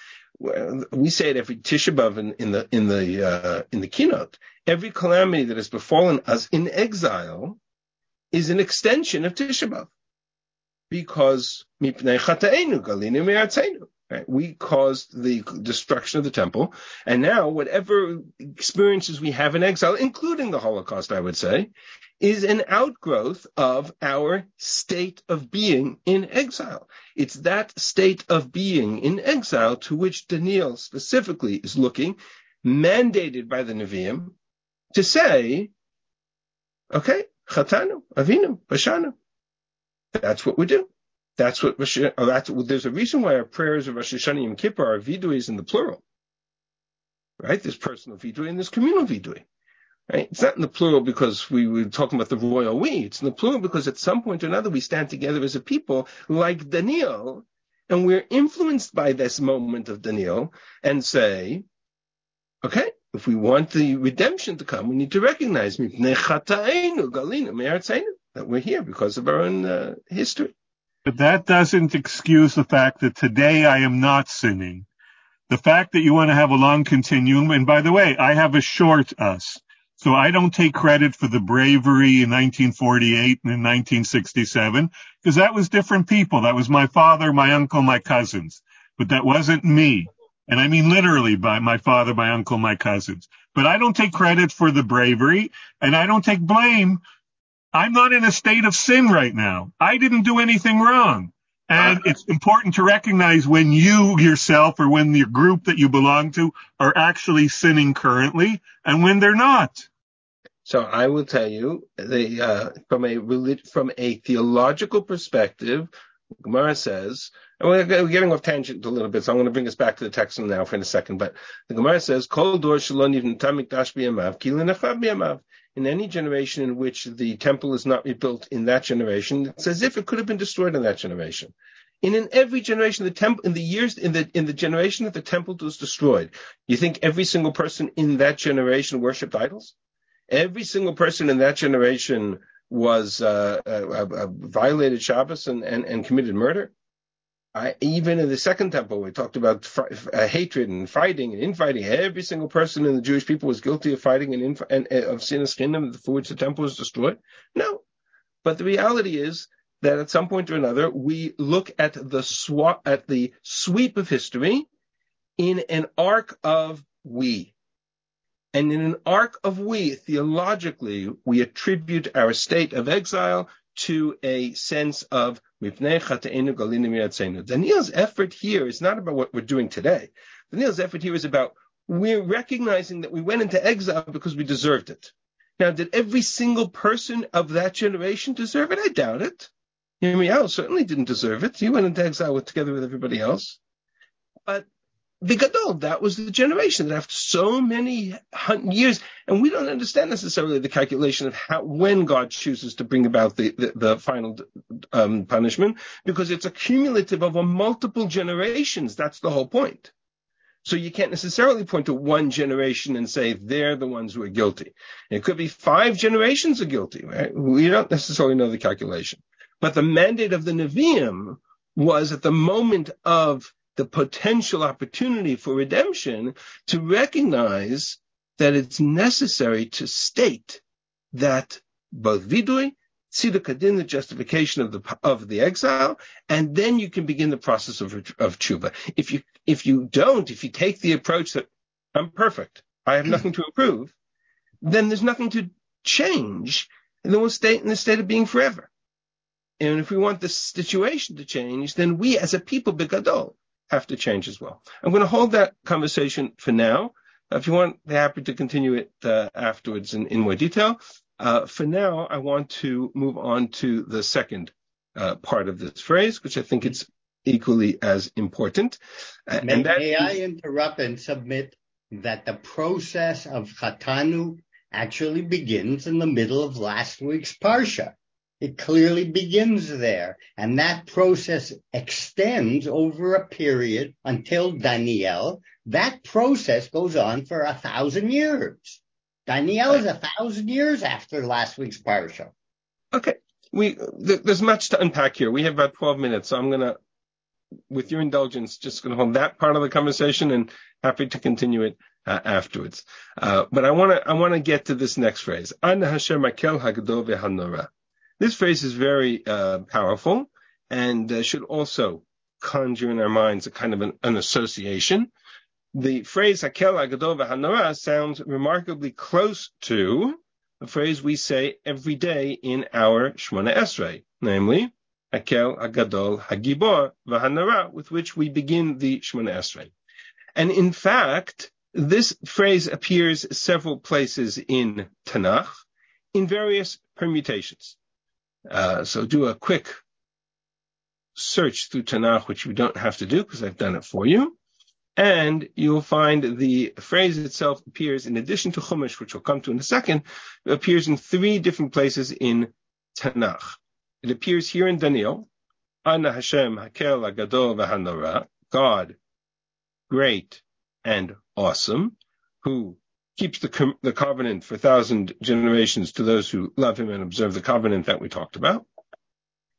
we say it every Tisha B'Av in, in the in the uh, in the keynote. Every calamity that has befallen us in exile is an extension of Tisha B'Av, because mipnei chata'enu galinu me'artzenu. Right? We caused the destruction of the temple, and now whatever experiences we have in exile, including the Holocaust, I would say, is an outgrowth of our state of being in exile. It's that state of being in exile to which Daniel specifically is looking, mandated by the Nevi'im, to say, okay, chatanu, avinu, bashanu. That's what we do. That's what, that's, there's a reason why our prayers of Rosh Hashanah Yom Kippur are vidui in the plural. Right? There's personal vidui and there's communal vidui. Right? It's not in the plural because we were talking about the royal we. It's in the plural because at some point or another we stand together as a people like Daniel, and we're influenced by this moment of Daniel and say, okay, if we want the redemption to come, we need to recognize that we're here because of our own uh, history. But that doesn't excuse the fact that today I am not sinning. The fact that you want to have a long continuum, and by the way, I have a short us. So I don't take credit for the bravery in nineteen forty-eight and in nineteen sixty-seven, because that was different people. That was my father, my uncle, my cousins. But that wasn't me. And I mean literally by my father, my uncle, my cousins. But I don't take credit for the bravery, and I don't take blame. I'm not in a state of sin right now. I didn't do anything wrong. And it's important to recognize when you yourself or when the group that you belong to are actually sinning currently and when they're not. So I will tell you, the, uh, from a relig- from a theological perspective, Gemara says, and we're getting off tangent a little bit, so I'm going to bring us back to the text now for in a second. But the Gemara says, "Kol dor shelo nivnata mikdash b'yamav ki lenachrav b'yamav." In any generation in which the temple is not rebuilt in that generation, it's as if it could have been destroyed in that generation. And in every generation, the temple, in the years, in the in the generation that the temple was destroyed, you think every single person in that generation worshipped idols? Every single person in that generation was uh, uh, uh, violated Shabbos and, and, and committed murder. I, even in the second temple, we talked about fr- uh, hatred and fighting and infighting. Every single person in the Jewish people was guilty of fighting and, inf- and uh, of sinas chinam for which the temple was destroyed. No, but the reality is that at some point or another, we look at the swa- at the sweep of history in an arc of we. And in an arc of we, theologically, we attribute our state of exile to a sense of Daniel's effort here is not about what we're doing today. Daniel's effort here is about we're recognizing that we went into exile because we deserved it. Now, did every single person of that generation deserve it? I doubt it. Yirmiyahu certainly didn't deserve it. He went into exile with, together with everybody else. But Bigadol, that was the generation that after so many years, and we don't understand necessarily the calculation of how, when God chooses to bring about the, the, the final um, punishment, because it's a cumulative of a multiple generations. That's the whole point. So you can't necessarily point to one generation and say they're the ones who are guilty. It could be five generations are guilty, right? We don't necessarily know the calculation. But the mandate of the Nevi'im was at the moment of the potential opportunity for redemption to recognize that it's necessary to state that both vidui, tziduk hadin, the justification of the of the exile, and then you can begin the process of of tshuva. If you if you don't, if you take the approach that I'm perfect, I have nothing to improve, then there's nothing to change, and then we'll stay in the state of being forever. And if we want the situation to change, then we as a people, bigadol, have to change as well. I'm going to hold that conversation for now. If you want, I'm happy to continue it uh, afterwards in, in more detail. Uh, for now, I want to move on to the second uh, part of this phrase, which I think it's equally as important. Uh, may and that may is, I interrupt and submit that the process of Chatanu actually begins in the middle of last week's Parsha. It clearly begins there, and that process extends over a period until Daniel. That process goes on for a thousand years. Daniel is a thousand years after last week's Parsha. Okay, we th- there's much to unpack here. We have about twelve minutes, so I'm going to, with your indulgence, just going to hold that part of the conversation and happy to continue it uh, afterwards. Uh, but I want to I want to get to this next phrase. An Hashem Makel Hagdol Vehanora. This phrase is very uh, powerful and uh, should also conjure in our minds a kind of an, an association. The phrase Hakel Hagadol V'Hanora sounds remarkably close to a phrase we say every day in our Shemona Esrei, namely Hakel Hagadol Hagibor V'Hanora, with which we begin the Shemona Esrei. And in fact, this phrase appears several places in Tanakh in various permutations. Uh, so do a quick search through Tanakh, which you don't have to do because I've done it for you. And you'll find the phrase itself appears, in addition to Chumash, which we'll come to in a second, it appears in three different places in Tanakh. It appears here in Daniel, Ana Hashem Hakel Hagadol V'Hanora, God, great and awesome, who keeps the, com- the covenant for a thousand generations to those who love him and observe the covenant that we talked about.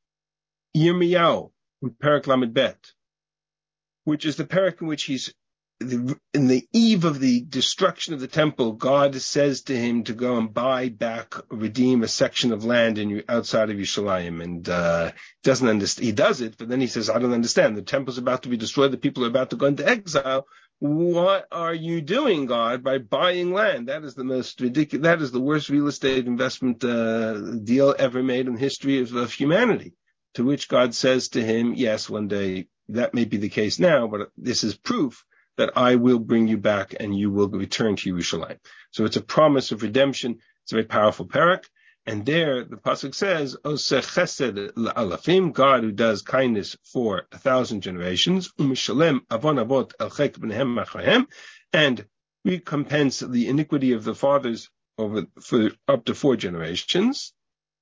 Yirmiyahu, in Perek Lamed Bet, which is the Perek in which he's the, in the eve of the destruction of the temple, God says to him to go and buy back, redeem a section of land in outside of Yerushalayim, and uh, doesn't understand. He does it, but then he says, "I don't understand. The temple's about to be destroyed. The people are about to go into exile. What are you doing, God, by buying land? That is the most ridiculous. That is the worst real estate investment uh, deal ever made in the history of, of humanity." To which God says to him, "Yes, one day that may be the case now, but this is proof that I will bring you back and you will return to Yerushalayim." So it's a promise of redemption. It's a very powerful parak. And there the pasuk says, "Oseh chesed la'alafim," God who does kindness for a thousand generations, u'mishalem avon avot el chek b'nehem machahem, and recompense the iniquity of the fathers over for up to four generations.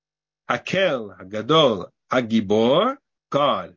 Hakel hagadol hagibor, God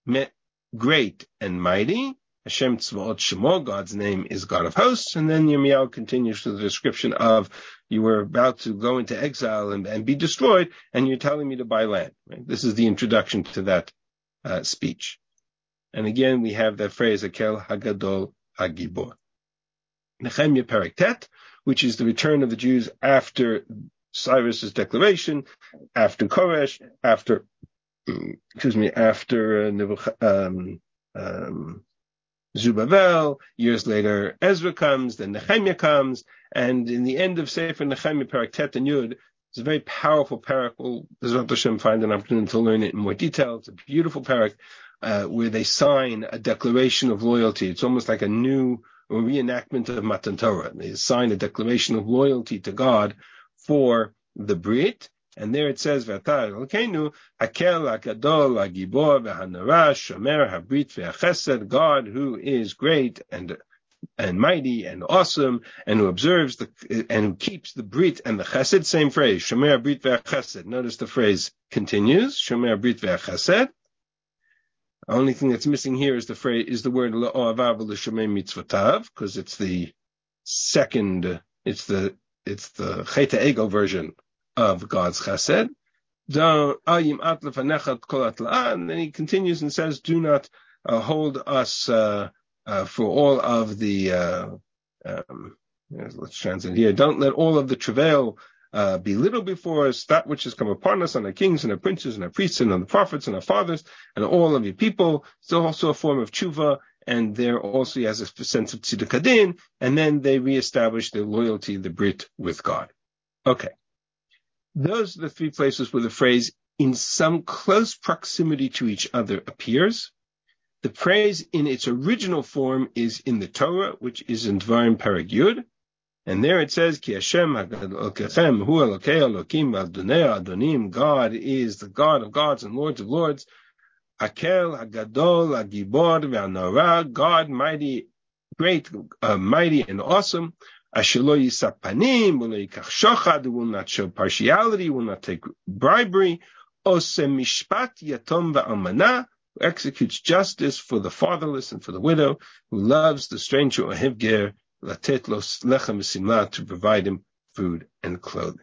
great and mighty. Hashem Tzvaot Shemo, God's name is God of hosts. And then Yirmiyahu continues to the description of, you were about to go into exile and, and be destroyed, and you're telling me to buy land. Right? This is the introduction to that uh, speech. And again, we have that phrase, Akel Hagadol Hagibor. Nehemiah Perek Tet, which is the return of the Jews after Cyrus's declaration, after Koresh, after, excuse me, after uh, Nebuch- um, um, Zerubbabel, years later Ezra comes, then Nehemiah comes, and in the end of Sefer Nehemiah, Perek Tet and Yud, it's a very powerful parak. We'll, Bezrat Hashem, find an opportunity to learn it in more detail. It's a beautiful parak uh, where they sign a declaration of loyalty. It's almost like a new a reenactment of Matan Torah. They sign a declaration of loyalty to God for the Brit. And there it says, "V'ata Elokeinu hakel hakadol hagibor v'hanara shomer habrit v'achesed," God who is great and and mighty and awesome, and who observes the and who keeps the brit and the chesed. Same phrase, shomer brit v'achesed. Notice the phrase continues, shomer brit v'achesed. The only thing that's missing here is the phrase is the word la'oavav v'l'shomei mitzvotav, because it's the second, it's the it's the Chet HaEgel version of God's chesed. And then he continues and says, "Do not uh, hold us uh, uh, for all of the." Uh, um, let's translate here. Don't let all of the travail uh, be little before us. That which has come upon us, on our kings and our princes and our priests and on the prophets and our fathers and all of your people. It's also a form of tshuva, and there also he has a sense of tziduk hadin. And then they reestablish their loyalty, the brit, with God. Okay. Those are the three places where the phrase "in some close proximity to each other" appears. The phrase in its original form is in the Torah, which is in Dvarim Perek Yud, and there it says, "Ki Hashem Elokechem hu Elokei Elokim Adonai Adonim." God is the God of gods and Lords of lords. Hakel Hagadol Hagibor Ve'Hanora, God mighty, great, uh, mighty and awesome. Ashelo Yisak Panim, will yikach shochad, will not show partiality, will not take bribery. Osem Mishpat Yatom Va'almana, who executes justice for the fatherless and for the widow, who loves the stranger or hivger, latet los lechem simla, to provide him food and clothing.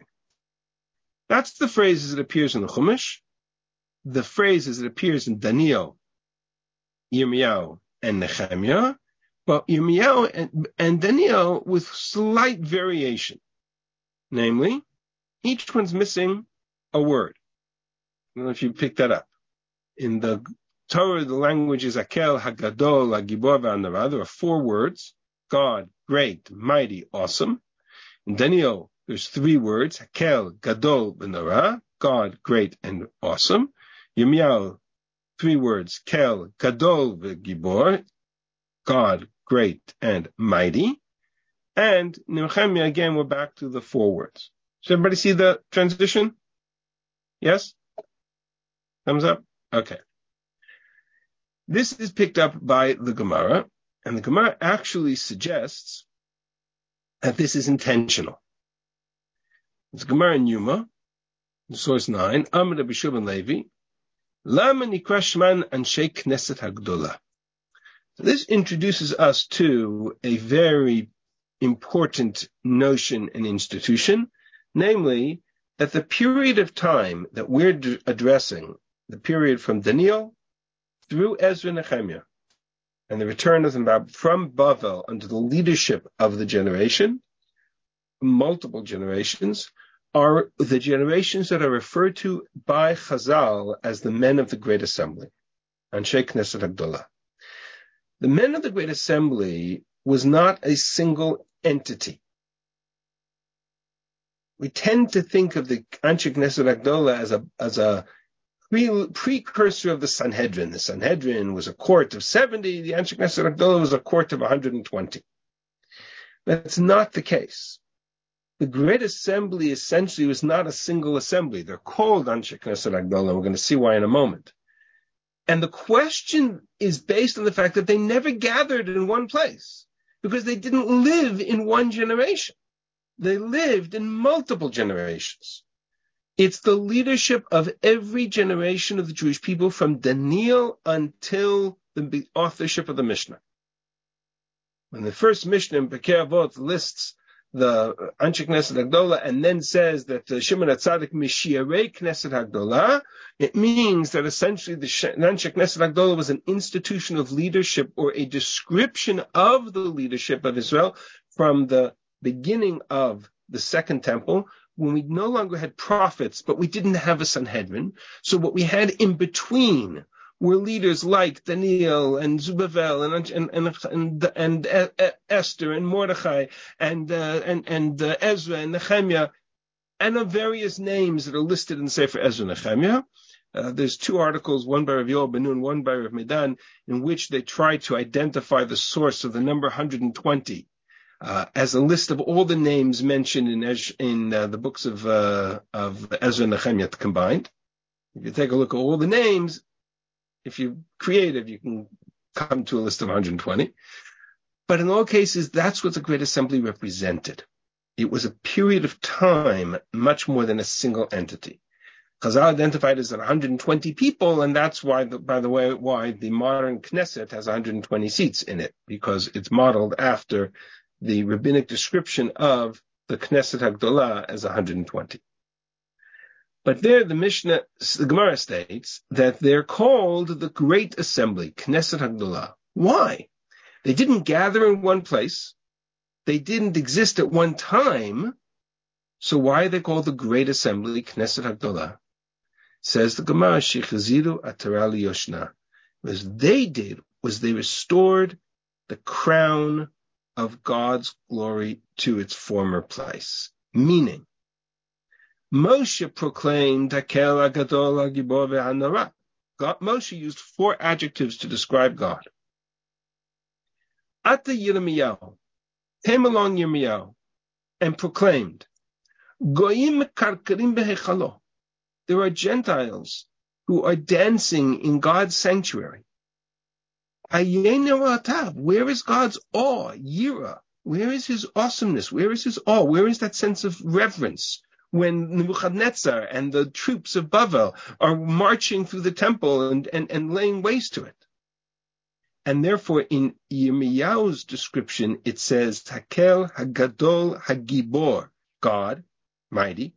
That's the phrase as it appears in the Chumash. The phrase as it appears in Daniel, Yirmiyahu, and Nehemiah. But Yirmiyahu and, and Daniel with slight variation. Namely, each one's missing a word. I don't know if you picked that up. In the Torah, the language is Akel, Hagadol, Hagibor, V'Hanara. There are four words. God, great, mighty, awesome. In Daniel, there's three words. Hakel, Gadol, V'Hanara. God, great, and awesome. Yirmiyahu, three words. Kel, Gadol, V'Gibor. God, great and mighty. And Nehemiah, again, we're back to the four words. Does everybody see the transition? Yes? Thumbs up? Okay. This is picked up by the Gemara, and the Gemara actually suggests that this is intentional. It's Gemara in Yuma, source nine, Amr B'Shub and Levi, Lama Nikra Shman Anshe Knesset Hagdola. This introduces us to a very important notion and institution, namely that the period of time that we're d- addressing, the period from Daniel through Ezra and Nehemiah, and the return of them from Bavel under the leadership of the generation, multiple generations, are the generations that are referred to by Chazal as the men of the Great Assembly, Anshe Knesset Hagdolah. The men of the Great Assembly was not a single entity. We tend to think of the Anshe Knesset Hagdolah as a as a pre- precursor of the Sanhedrin. The Sanhedrin was a court of seventy. The Anshe Knesset Hagdolah was a court of one hundred twenty. That's not the case. The Great Assembly essentially was not a single assembly. They're called Anshe Knesset Hagdolah. We're going to see why in a moment. And the question is based on the fact that they never gathered in one place because they didn't live in one generation. They lived in multiple generations. It's the leadership of every generation of the Jewish people from Daniel until the authorship of the Mishnah. When the first Mishnah in Pirkei Avot lists the Anshe Knesset Hagdolah and then says that uh, Shimon HaTzadik Mishiarei Knesset Hagdolah, it means that essentially the Anshe Knesset Hagdolah was an institution of leadership or a description of the leadership of Israel from the beginning of the Second Temple, when we no longer had prophets, but we didn't have a Sanhedrin. So what we had in between were leaders like Daniel and Zerubbabel and and and, and, and Esther and Mordechai and uh, and and uh, Ezra and Nehemiah, and of various names that are listed in the Sefer Ezra and Nehemiah. Uh, there's two articles, one by Rav Yoel Ben Nun, one by Rav Medan, in which they try to identify the source of the number one hundred twenty uh, as a list of all the names mentioned in Ez- in uh, the books of uh, of Ezra and Nehemiah combined. If you take a look at all the names, if you're creative, you can come to a list of one hundred twenty. But in all cases, that's what the Great Assembly represented. It was a period of time, much more than a single entity. Chazal identified as one hundred twenty people, and that's why, the, by the way, why the modern Knesset has one hundred twenty seats in it, because it's modeled after the rabbinic description of the Knesset Hagdolah as one hundred twenty. But there, the Mishnah, the Gemara states that they're called the Great Assembly, Knesset Hagdolah. Why? They didn't gather in one place. They didn't exist at one time. So why are they called the Great Assembly, Knesset Hagdolah? Says the Gemara, Shechaziru Atara Liyoshna. What they did was they restored the crown of God's glory to its former place. Meaning, Moshe proclaimed Hakel HaGadol HaGibor VeHaNorah. Moshe used four adjectives to describe God. Ata Yirmiyahu came along Yirmiyahu and proclaimed, Goyim karkarim behechalo. There are Gentiles who are dancing in God's sanctuary. Where is God's awe, Yira? Where is his awesomeness? Where is his awe? Where is that sense of reverence? When Nebuchadnezzar and the troops of Bavel are marching through the temple and, and, and laying waste to it. And therefore, in Yirmiyahu's description, it says, Hakel HaGadol HaGibor, God, mighty,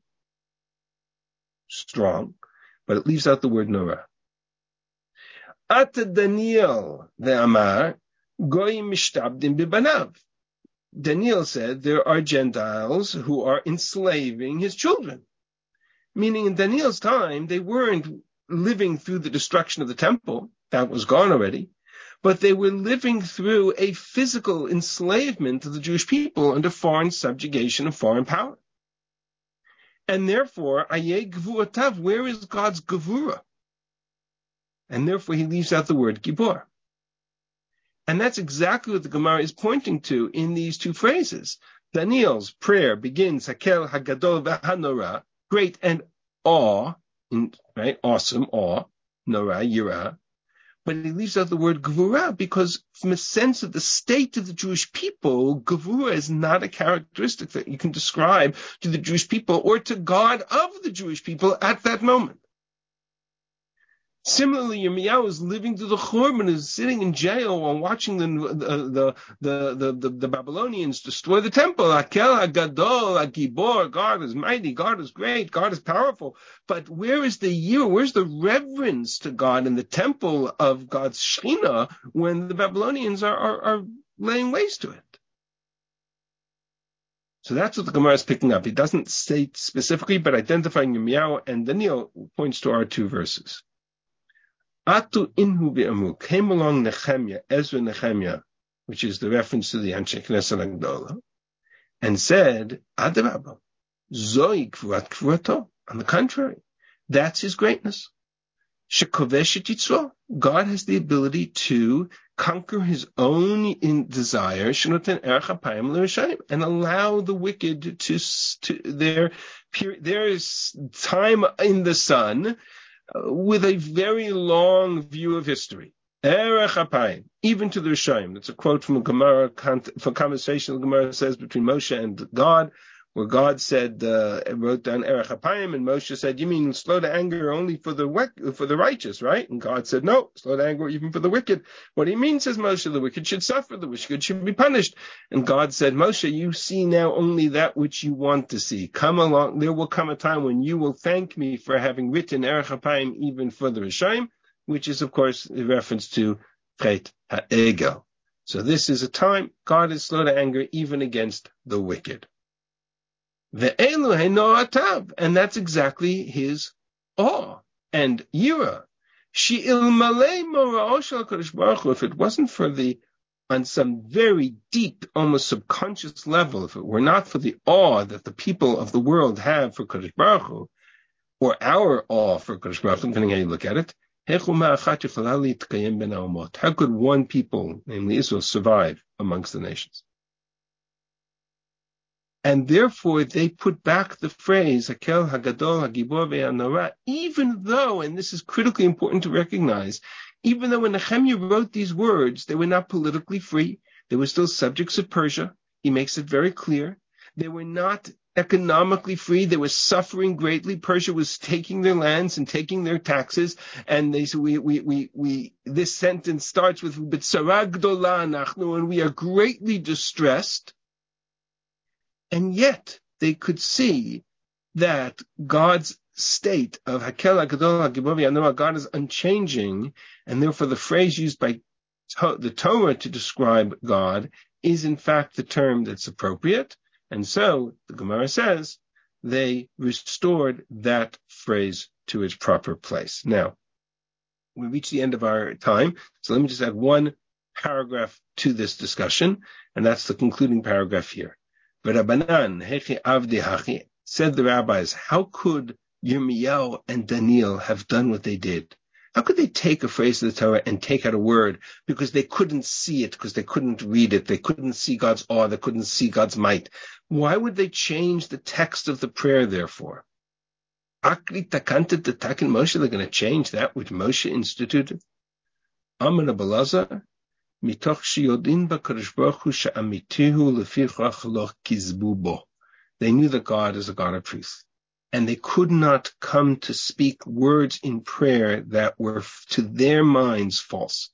strong, but it leaves out the word Norah. At Daniel, the Amar, Goyim Mishtabdim Bibanav. Daniel said there are Gentiles who are enslaving his children. Meaning in Daniel's time, they weren't living through the destruction of the temple. That was gone already. But they were living through a physical enslavement of the Jewish people under foreign subjugation of foreign power. And therefore, Ayeh Gvuratav, where is God's Gevurah? And therefore he leaves out the word Gibor. And that's exactly what the Gemara is pointing to in these two phrases. Daniel's prayer begins, Hakel HaGadol VeHaNorah, great and awe, right? Awesome, awe, Norah, Yirah. But he leaves out the word Gevurah because from a sense of the state of the Jewish people, Gevurah is not a characteristic that you can describe to the Jewish people or to God of the Jewish people at that moment. Similarly, Yirmiyahu is living through the Churban, is sitting in jail while watching the the the the, the, the Babylonians destroy the temple. Akel HaGadol HaGibor, God is mighty, God is great, God is powerful. But where is the year? Where's the reverence to God in the temple of God's Shekhinah when the Babylonians are, are, are laying waste to it? So that's what the Gemara is picking up. It doesn't state specifically, but identifying Yirmiyahu and Daniel points to our two verses. Atu inhu be'amu, came along Nehemiah, Ezra Nehemiah, which is the reference to the Anshe Knesset Agdola, and said, Adarabba, Zoi Kvurat Kvurato. On the contrary, that's his greatness. Shekoveshet Yitzro, God has the ability to conquer his own in desire, Shenoten Erech Apayim L'Rishayim, and allow the wicked to, to their, their time in the sun, with a very long view of history. Erech Apayim, even to the Rishayim. That's a quote from a Gemara, from a conversation the Gemara says between Moshe and God, where God said, uh, wrote down Erech Apayim, and Moshe said, you mean slow to anger only for the for the righteous, right? And God said, no, slow to anger even for the wicked. What do you mean, says Moshe, the wicked should suffer, the wicked should be punished. And God said, Moshe, you see now only that which you want to see. Come along, there will come a time when you will thank me for having written Erech Apayim even for the Rishayim, which is, of course, a reference to Chet HaEgel. So this is a time God is slow to anger even against the wicked. And that's exactly his awe and yira. If it wasn't for the, on some very deep, almost subconscious level, if it were not for the awe that the people of the world have for Kadosh Baruch Hu, or our awe for Kadosh Baruch Hu, depending how you look at it, how could one people, namely Israel, survive amongst the nations? And therefore, they put back the phrase, Hakel, Hagadol, Hagibor, Ve'anora, even though, and this is critically important to recognize, even though when Nehemiah wrote these words, they were not politically free. They were still subjects of Persia. He makes it very clear. They were not economically free. They were suffering greatly. Persia was taking their lands and taking their taxes. And they said, we, we, we, we, this sentence starts with, B'tzara gdola anachnu, and we are greatly distressed. And yet they could see that God's state of Hakel HaGadol HaGibor Ve'anora, God is unchanging, and therefore the phrase used by to- the Torah to describe God is in fact the term that's appropriate. And so the Gemara says they restored that phrase to its proper place. Now, we reach the end of our time, so let me just add one paragraph to this discussion, and that's the concluding paragraph here. V'Rabbanan hechi avdi hachi, said the rabbis, how could Yirmiyahu and Daniel have done what they did? How could they take a phrase of the Torah and take out a word because they couldn't see it, because they couldn't read it, they couldn't see God's awe, they couldn't see God's might? Why would they change the text of the prayer, therefore? Akli takantet the takin Moshe, they're going to change that which Moshe instituted? Amar Abelazar, mitoch sheyodin b'Kadosh Baruch Hu she'amitihu lefichach lo kizbu bo. They knew that God is a God of truth, and they could not come to speak words in prayer that were, to their minds, false.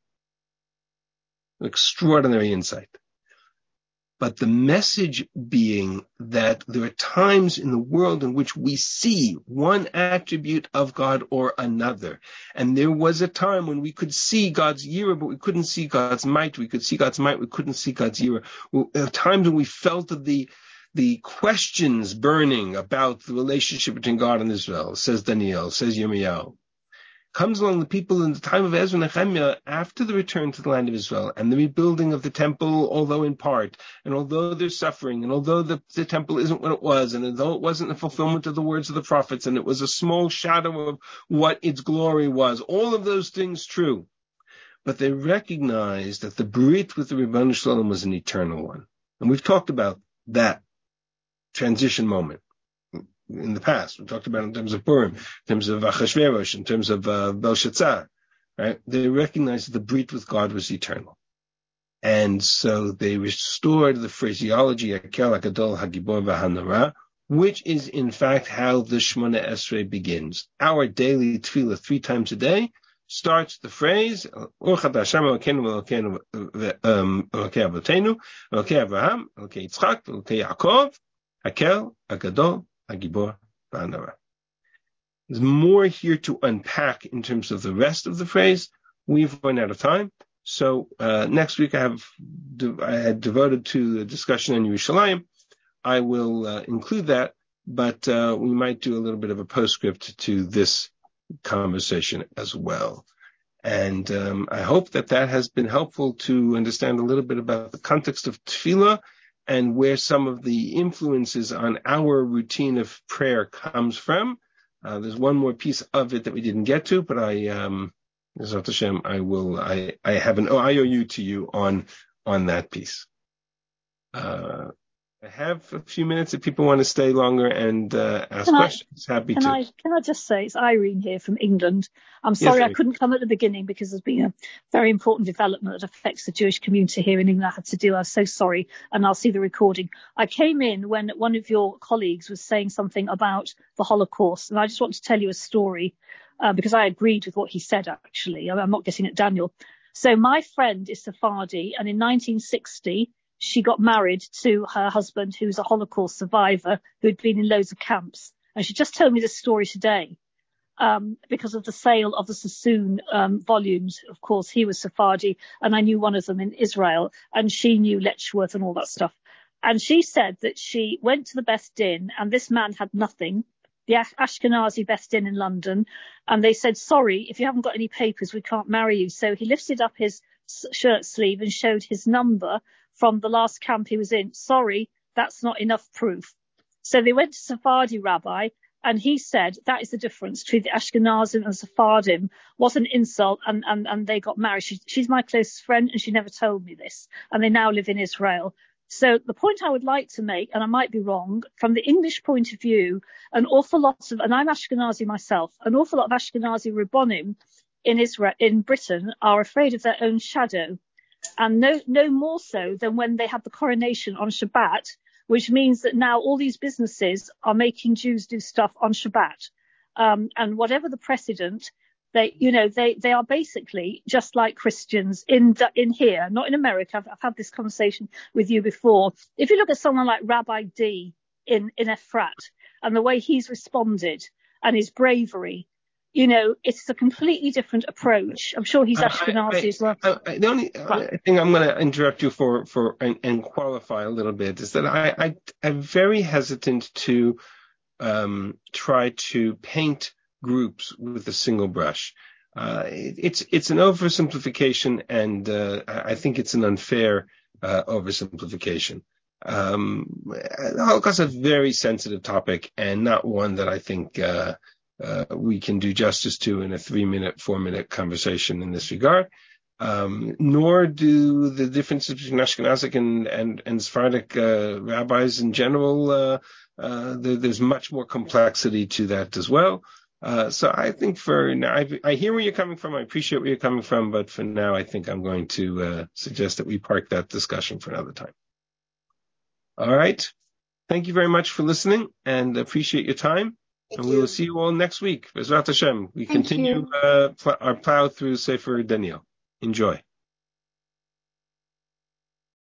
Extraordinary insight. But the message being that there are times in the world in which we see one attribute of God or another. And there was a time when we could see God's yira, but we couldn't see God's might. We could see God's might, we couldn't see God's yira. There are times when we felt the the questions burning about the relationship between God and Israel, says Daniel, says Yirmiyahu. Comes along the people in the time of Ezra and Nehemiah after the return to the land of Israel and the rebuilding of the temple, although in part, and although they're suffering, and although the, the temple isn't what it was, and although it wasn't the fulfillment of the words of the prophets, and it was a small shadow of what its glory was, all of those things true. But they recognized that the Brit with the Ribono Shel Olam was an eternal one. And we've talked about that transition moment in the past. We talked about it in terms of Purim, in terms of Achashverosh, in terms of uh, Belshazzar, right? They recognized that the brit with God was eternal. And so they restored the phraseology, Hakel HaGadol HaGibor V'Hanora, which is in fact how the Shemona Esrei begins. Our daily tefillah three times a day starts the phrase, Urchat Hashem Elokeinu Elokei Avotenu, Elokei Avraham, Elokei Yitzchak, Elokei Yaakov, Hakel, Hagadol, Hagibor, V'Hanara. There's more here to unpack in terms of the rest of the phrase. We've run out of time. So uh, next week I have I had devoted to the discussion on Yerushalayim. I will uh, include that, but uh, we might do a little bit of a postscript to this conversation as well. And um, I hope that that has been helpful to understand a little bit about the context of tefillah and where some of the influences on our routine of prayer comes from. Uh, there's one more piece of it that we didn't get to, but I, um, Zot Hashem, I will, I, I have an I O U to you on, on that piece. Uh, I have a few minutes if people want to stay longer and, uh, ask can questions. I, Happy can to. I, can I just say, it's Irene here from England. I'm sorry yes, I couldn't come at the beginning because there's been a very important development that affects the Jewish community here in England. I had to deal. I'm so sorry. And I'll see the recording. I came in when one of your colleagues was saying something about the Holocaust. And I just want to tell you a story. Uh, because I agreed with what he said, actually. I'm not getting at Daniel. So my friend is Sephardi, and in nineteen sixty, she got married to her husband, who's a Holocaust survivor, who'd been in loads of camps. And she just told me this story today um, because of the sale of the Sassoon um, volumes. Of course, he was Sephardi, and I knew one of them in Israel, and she knew Letchworth and all that stuff. And she said that she went to the Beth Din, and this man had nothing. The Ashkenazi Beth Din in London, and they said, sorry, if you haven't got any papers, we can't marry you. So he lifted up his shirt sleeve and showed his number from the last camp he was in. Sorry, that's not enough proof. So they went to Sephardi rabbi, and he said that is the difference between the Ashkenazim and Sephardim, was an insult, and, and, and they got married. She, she's my closest friend, and she never told me this, and they now live in Israel. So the point I would like to make, and I might be wrong, from the English point of view, an awful lot of, and I'm Ashkenazi myself, an awful lot of Ashkenazi Rabbonim in Israel, in Britain, are afraid of their own shadow, and no, no more so than when they had the coronation on Shabbat, which means that now all these businesses are making Jews do stuff on Shabbat, um, and whatever the precedent. They, you know, they, they are basically just like Christians in in here, not in America. I've, I've had this conversation with you before. If you look at someone like Rabbi D in, in Efrat and the way he's responded and his bravery, you know, it's a completely different approach. I'm sure he's Ashkenazi I, I, as well. I, I, the only right. thing I'm going to interrupt you for, for and, and qualify a little bit is that I, I, I'm very hesitant to um, try to paint groups with a single brush. Uh, it, it's it's an oversimplification, and uh, I think it's an unfair uh, oversimplification. Um, the Holocaust is a very sensitive topic, and not one that I think uh, uh, we can do justice to in a three-minute, four-minute conversation in this regard. Um, nor do the differences between Ashkenazic and and, and Sephardic uh, rabbis in general. Uh, uh, there, there's much more complexity to that as well. Uh, so I think for now, I, I hear where you're coming from. I appreciate where you're coming from, but for now, I think I'm going to uh, suggest that we park that discussion for another time. All right. Thank you very much for listening, and appreciate your time. Thank and you. We will see you all next week. B'ezrat Hashem. We Thank continue uh, pl- our plow through Sefer Daniel. Enjoy.